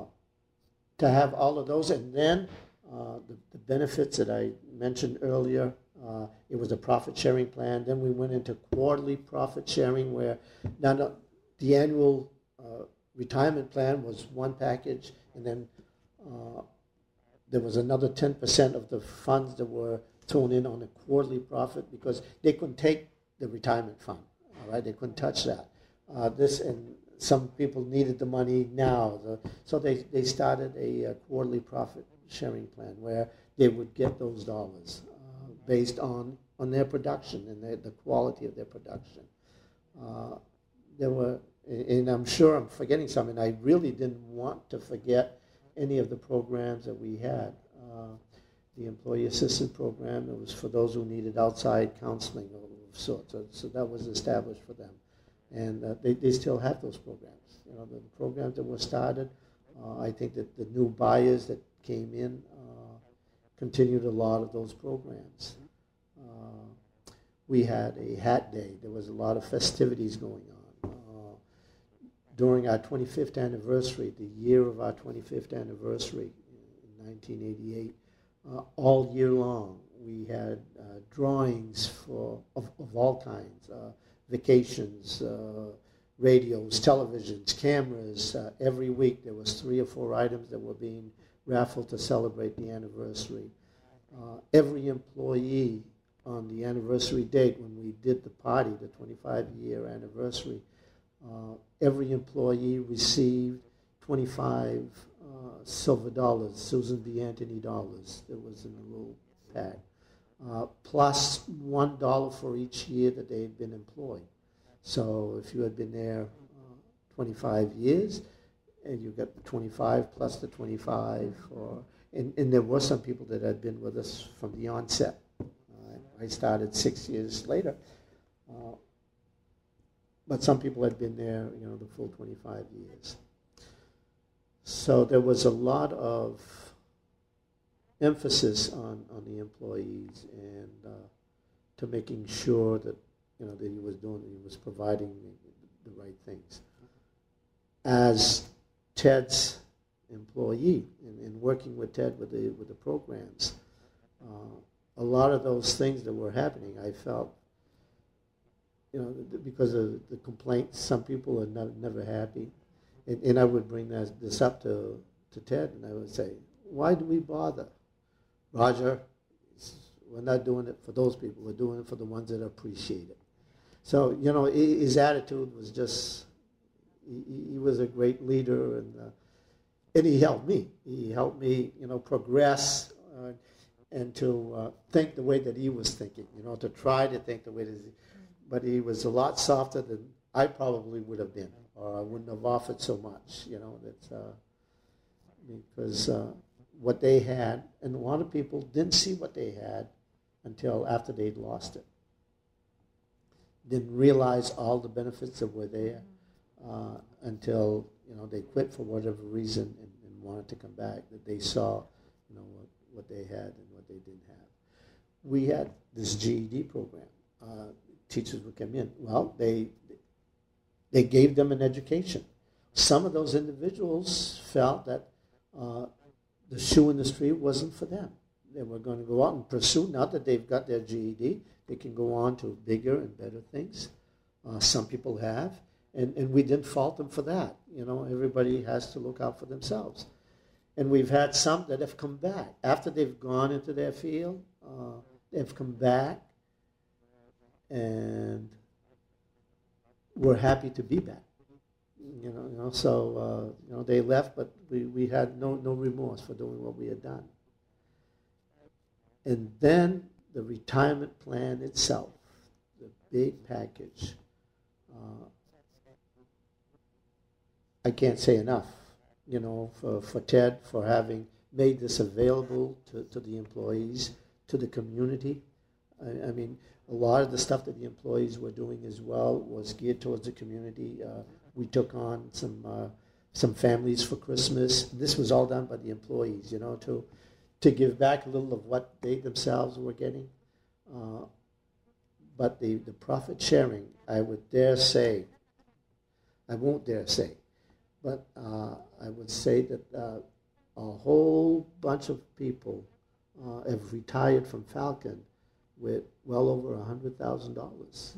Speaker 2: to have all of those, and then uh, the, the benefits that I mentioned earlier, uh, it was a profit-sharing plan. Then we went into quarterly profit sharing where now, now the annual uh, retirement plan was one package, and then uh, there was another ten percent of the funds that were thrown in on a quarterly profit because they couldn't take the retirement fund, all right? They couldn't touch that. Uh, this and some people needed the money now. The, so they, they started a, a quarterly profit sharing plan where they would get those dollars uh, based on, on their production and their, the quality of their production. Uh, there were, and I'm sure I'm forgetting some, and I really didn't want to forget any of the programs that we had. Uh, the Employee Assistance Program, it was for those who needed outside counseling of sorts, so, so that was established for them. And uh, they, they still have those programs. You know, the, the programs that were started, uh, I think that the new buyers that came in uh, continued a lot of those programs. Uh, we had a hat day. There was a lot of festivities going on. Uh, during our twenty-fifth anniversary, the year of our twenty-fifth anniversary in nineteen eighty-eight, uh, all year long, we had uh, drawings for of, of all kinds. Uh, vacations, uh, radios, televisions, cameras. Uh, every week there was three or four items that were being raffled to celebrate the anniversary. Uh, every employee on the anniversary date when we did the party, the twenty-five year anniversary, uh, every employee received twenty-five uh, silver dollars, Susan B. Anthony dollars that was in a little pack. Uh, plus one dollar for each year that they had been employed. So if you had been there uh, twenty-five years, and you got the twenty-five plus the twenty-five, or and, and there were some people that had been with us from the onset. Uh, I started six years later, uh, but some people had been there, you know, the full twenty-five years. So there was a lot of emphasis on, on the employee. employees and uh, to making sure that, you know, that he was doing, he was providing the, the right things. As Ted's employee and, and working with Ted with the with the programs, uh, a lot of those things that were happening, I felt, you know, because of the complaints, some people are never, never happy. And, and I would bring that, this up to, to Ted, and I would say, why do we bother? Roger, we're not doing it for those people. We're doing it for the ones that appreciate it. So, you know, his attitude was just, he, he was a great leader, and, uh, and he helped me. He helped me, you know, progress uh, and to uh, think the way that he was thinking, you know, to try to think the way that he, but he was a lot softer than I probably would have been, or I wouldn't have offered so much, you know, that, uh, because uh, what they had, and a lot of people didn't see what they had until after they'd lost it. Didn't realize all the benefits that were there uh, until, you know, they quit for whatever reason and, and wanted to come back, that they saw, you know, what, what they had and what they didn't have. We had this G E D program. Uh, teachers would come in. Well, they they gave them an education. Some of those individuals felt that uh, the shoe industry wasn't for them. They were going to go out and pursue, now that they've got their G E D, they can go on to bigger and better things. Uh, some people have, and, and we didn't fault them for that. You know, everybody has to look out for themselves. And we've had some that have come back. After they've gone into their field, uh, they've come back and we're happy to be back. You know, you know so uh, you know, they left, but we, we had no, no remorse for doing what we had done. And then the retirement plan itself, the big package. Uh, I can't say enough, you know, for, for Ted, for having made this available to, to the employees, to the community. I, I mean, a lot of the stuff that the employees were doing as well was geared towards the community. Uh, we took on some uh, some families for Christmas. This was all done by the employees, you know, to to give back a little of what they themselves were getting. Uh, but the, the profit sharing, I would dare say, I won't dare say, but uh, I would say that uh, a whole bunch of people uh, have retired from Falcon with well over one hundred thousand dollars.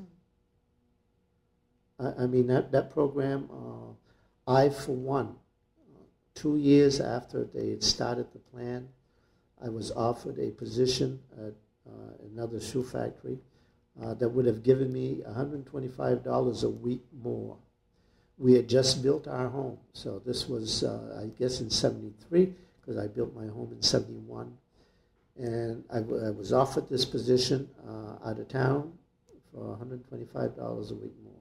Speaker 2: I, I mean, that, that program, uh, I, for one, uh, two years after they had started the plan, I was offered a position at uh, another shoe factory uh, that would have given me one hundred twenty-five dollars a week more. We had just built our home, so this was, uh, I guess, in seventy-three, because I built my home in seventy-one. And I, w- I was offered this position uh, out of town for one hundred twenty-five dollars a week more.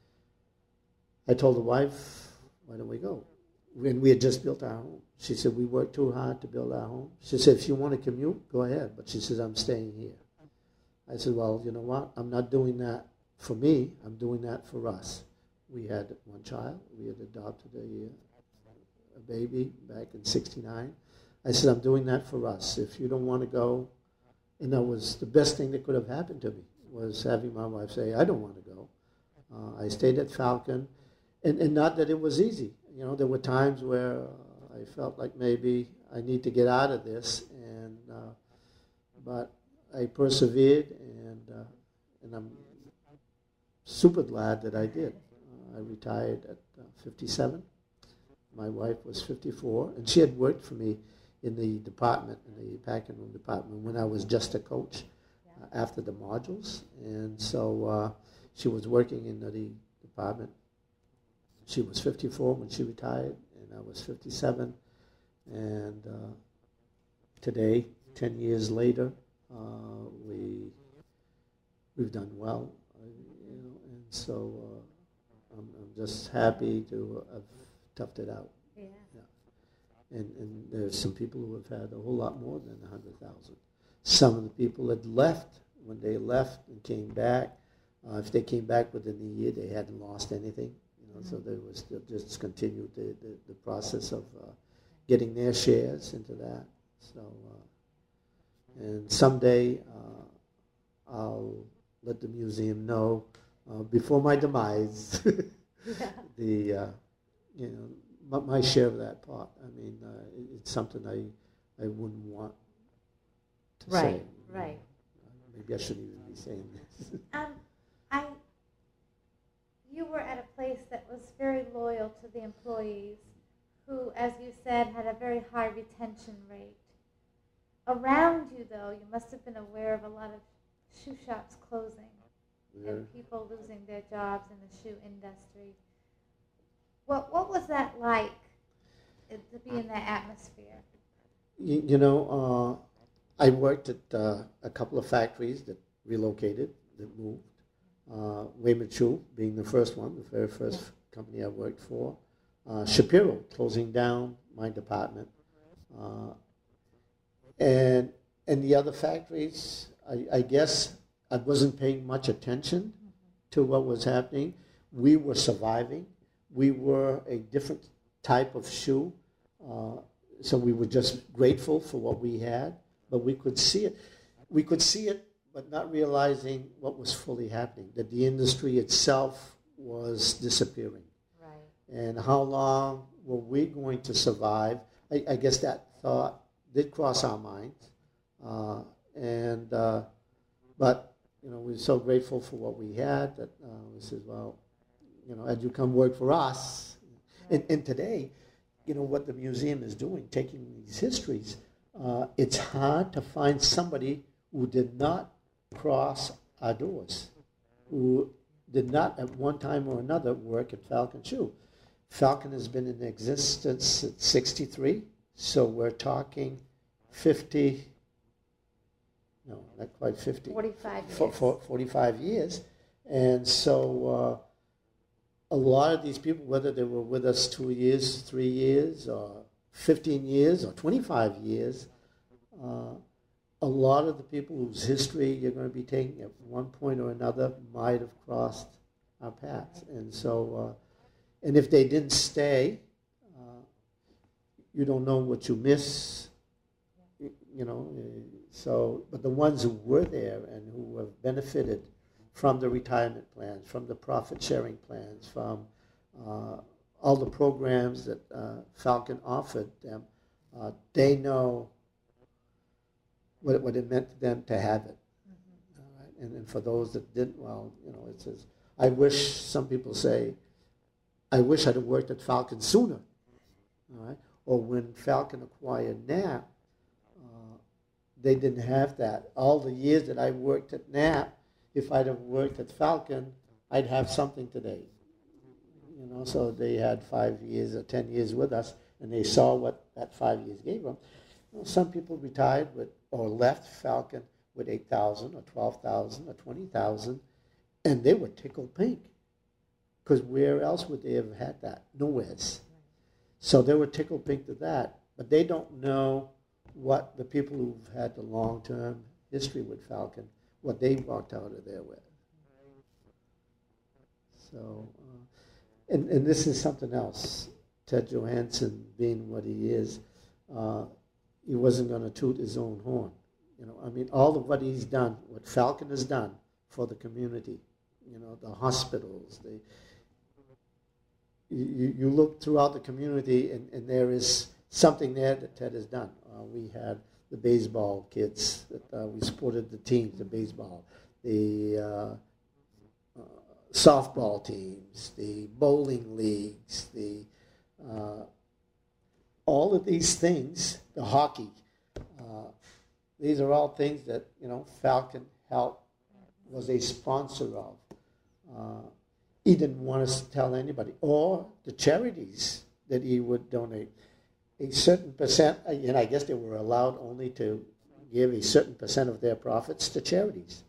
Speaker 2: I told the wife, why don't we go? When we had just built our home. She said, we worked too hard to build our home. She said, if you want to commute, go ahead. But she says, I'm staying here. I said, well, you know what? I'm not doing that for me. I'm doing that for us. We had one child. We had adopted a, a baby back in sixty-nine. I said, I'm doing that for us. If you don't want to go, and that was the best thing that could have happened to me, was having my wife say, I don't want to go. Uh, I stayed at Falcon, and, and not that it was easy. You know, there were times where uh, I felt like maybe I need to get out of this, and uh, but I persevered, and uh, and I'm super glad that I did. Uh, I retired at uh, fifty-seven. My wife was fifty-four, and she had worked for me in the department, in the packing room department, when I was just a coach uh, after the modules. And so uh, she was working in the department. She was fifty-four when she retired, and I was fifty-seven. And uh, today, ten years later, uh, we, we've done well. Uh, you know, and so uh, I'm, I'm just happy to have toughed it out.
Speaker 1: Yeah.
Speaker 2: Yeah. And, and there's some people who have had a whole lot more than one hundred thousand. Some of the people had left. When they left and came back, uh, if they came back within a year, they hadn't lost anything. You know, mm-hmm. So they was they just continued the, the, the process of uh, getting their shares into that. So, uh, And someday uh, I'll let the museum know uh, before my demise
Speaker 1: Yeah.
Speaker 2: the uh, you know my, my share of that pot. I mean, uh, it, it's something I I wouldn't want to
Speaker 1: Right,
Speaker 2: say.
Speaker 1: right.
Speaker 2: Maybe I shouldn't even be saying this.
Speaker 1: Um, I, you were at a place that was very loyal to the employees, who, as you said, had a very high retention rate. Around you, though, you must have been aware of a lot of shoe shops closing
Speaker 2: Yeah.
Speaker 1: and people losing their jobs in the shoe industry. What what was that like, uh, to be in that atmosphere?
Speaker 2: You, you know, uh, I worked at uh, a couple of factories that relocated, that moved. Uh, Wayman Shoe being the first one, the very first
Speaker 1: Yeah.
Speaker 2: company I worked for. Uh, Shapiro closing down my department. Uh, and and the other factories, I, I guess I wasn't paying much attention
Speaker 1: Mm-hmm.
Speaker 2: to what was happening. We were surviving. We were a different type of shoe. Uh, so we were just grateful for what we had, but we could see it. We could see it, but not realizing what was fully happening, that the industry itself was disappearing.
Speaker 1: Right.
Speaker 2: And how long were we going to survive? I, I guess that thought did cross our minds. Uh, and uh, but you know, we're so grateful for what we had that uh, we said, well, you know, had you come work for us.
Speaker 1: Right.
Speaker 2: And, and today, you know, what the museum is doing, taking these histories, uh, it's hard to find somebody who did not cross our doors, who did not at one time or another work at Falcon Shoe. Falcon has been in existence since sixty-three, so we're talking fifty, no, not quite fifty.
Speaker 1: forty-five years.
Speaker 2: For, for forty-five years. And so uh, a lot of these people, whether they were with us two years, three years, or fifteen years, or twenty-five years, uh, a lot of the people whose history you're going to be taking at one point or another might have crossed our paths. And so, uh, and if they didn't stay, uh, you don't know what you miss, you know. So, but the ones who were there and who have benefited from the retirement plans, from the profit sharing plans, from uh, all the programs that uh, Falcon offered them, uh, they know what it, what it meant to them to have it. Mm-hmm. All right? And, and for those that didn't, well, you know, it says, I wish, some people say, I wish I'd have worked at Falcon sooner. All right? Or when Falcon acquired Knapp, uh, they didn't have that. All the years that I worked at Knapp, if I'd have worked at Falcon, I'd have something today. You know, so they had five years or ten years with us, and they saw what that five years gave them. You know, some people retired with or left Falcon with eight thousand or twelve thousand or twenty thousand, and they were tickled pink. Because where else would they have had that? Nowheres. So they were tickled pink to that, but they don't know what the people who've had the long-term history with Falcon, what they walked out of there with. So, uh, and, and this is something else. Ted Johansson, being what he is, uh, he wasn't going to toot his own horn. You know, I mean, all of what he's done, what Falcon has done for the community, you know, the hospitals, the, you, you look throughout the community, and, and there is something there that Ted has done. Uh, we had the baseball kids that uh, we supported the teams, the baseball, the uh, uh, softball teams, the bowling leagues, the uh, all of these things, the hockey. Uh, these are all things that, you know, Falcon helped, was a sponsor of. Uh, he didn't want us to tell anybody, or the charities that he would donate. A certain percent, and I guess they were allowed only to give a certain percent of their profits to charities.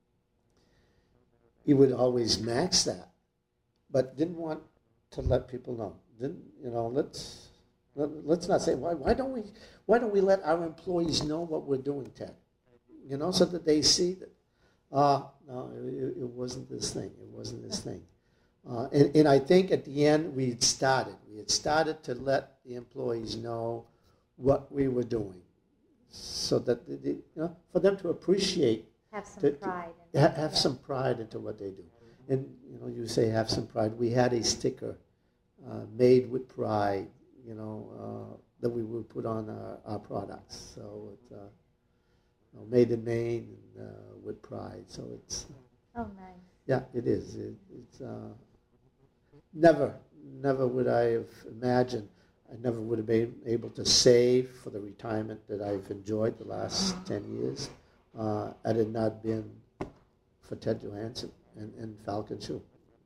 Speaker 2: He would always max that, but didn't want to let people know. Didn't, you know, let's let, let's not say, why, why don't we why don't we let our employees know what we're doing, Ted? You know, so that they see that, uh, no, it, it wasn't this thing. It wasn't this thing. Uh, and, and I think at the end we had started. We had started to let the employees know what we were doing. so that they, they, you know, for them to appreciate,
Speaker 1: Have some
Speaker 2: to,
Speaker 1: pride.
Speaker 2: to
Speaker 1: in
Speaker 2: ha-
Speaker 1: it,
Speaker 2: have
Speaker 1: yeah.
Speaker 2: some pride into what they do. And you know, you say have some pride. We had a sticker uh, made with pride, you know, uh, that we would put on our, our products. So it's uh, you know, made in Maine and, uh, with pride. So it's
Speaker 1: Oh, nice.
Speaker 2: yeah, it is. It, it's uh, never, never would I have imagined. I never would have been able to save for the retirement that I've enjoyed the last ten years uh, had it not been for Ted Johansson and, and Falcon Shoe.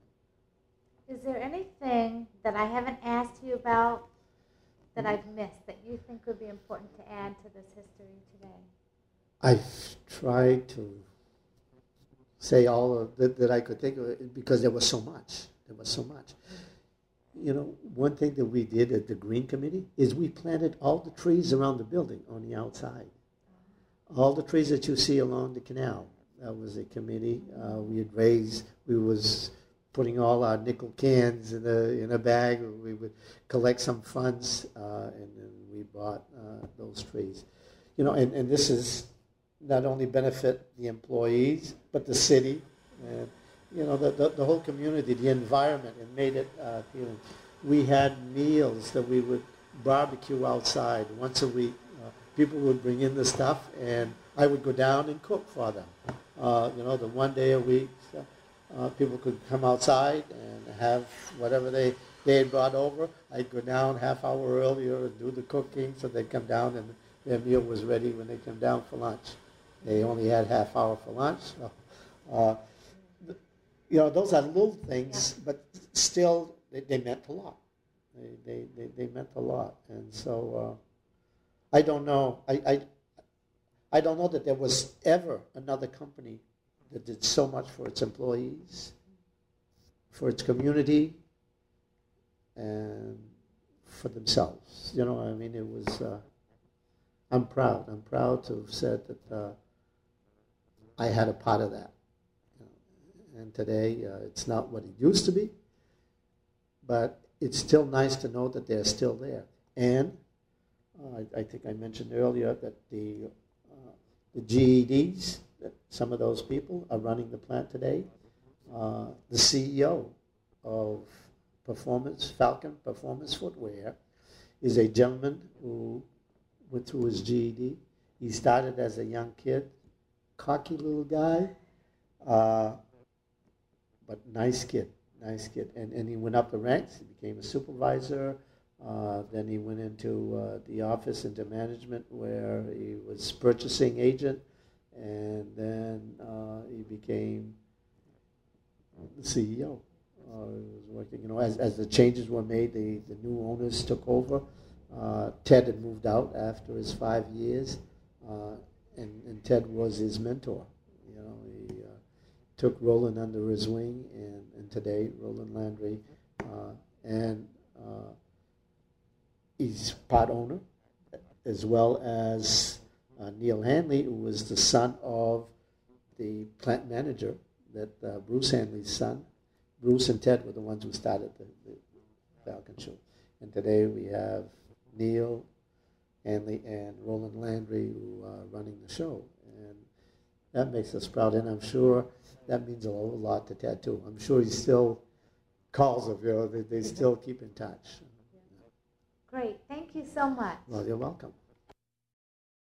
Speaker 1: Is there anything that I haven't asked you about that I've missed that you think would be important to add to this history today?
Speaker 2: I've tried to say all of that, that I could think of it because there was so much. There was so much. You know, one thing that we did at the Green Committee is we planted all the trees around the building on the outside. All the trees that you see along the canal. That was a committee. Uh, we had raised, we was putting all our nickel cans in a, in a bag. We would collect some funds, uh, and then we bought uh, those trees. You know, and, and this is not only benefit the employees, but the city, and you know, the, the, the whole community, the environment, and made it uh, appealing. We had meals that we would barbecue outside once a week. Uh, people would bring in the stuff, and I would go down and cook for them. Uh, you know, the one day a week, so, uh, people could come outside and have whatever they, they had brought over. I'd go down half hour earlier and do the cooking, so they'd come down and their meal was ready when they came down for lunch. They only had half hour for lunch. So, uh, you know, those are little things, but still, they, they meant a lot. They, they, they, they meant a lot. And so, uh, I don't know. I, I, I don't know that there was ever another company that did so much for its employees, for its community, and for themselves. You know, I mean, it was, uh, I'm proud. I'm proud to have said that uh, I had a part of that. And today, uh, it's not what it used to be, but it's still nice to know that they're still there. And uh, I, I think I mentioned earlier that the, uh, the G E Ds, that some of those people are running the plant today. Uh, the C E O of Performance, Falcon Performance Footwear, is a gentleman who went through his G E D. He started as a young kid, cocky little guy, uh, but nice kid, nice kid. And, and he went up the ranks. He became a supervisor. Uh, then he went into uh, the office, into management, where he was purchasing agent. And then uh, he became the C E O. Uh, he was working, you know, as, as the changes were made, the, the new owners took over. Uh, Ted had moved out after his five years, uh, and, and Ted was his mentor. You know, he uh, took Roland under his wing, and, and today Roland Landry, uh, and uh, he's part owner, as well as uh, Neil Hanley, who was the son of the plant manager, that uh, Bruce Hanley's son. Bruce and Ted were the ones who started the, the Falcon Show. And today we have Neil Hanley and Roland Landry who are running the show. And that makes us proud, and I'm sure that means a whole lot to Ted too. I'm sure he still calls of you know, they, they still keep in touch.
Speaker 1: Great. Thank you so much.
Speaker 2: Well, you're welcome.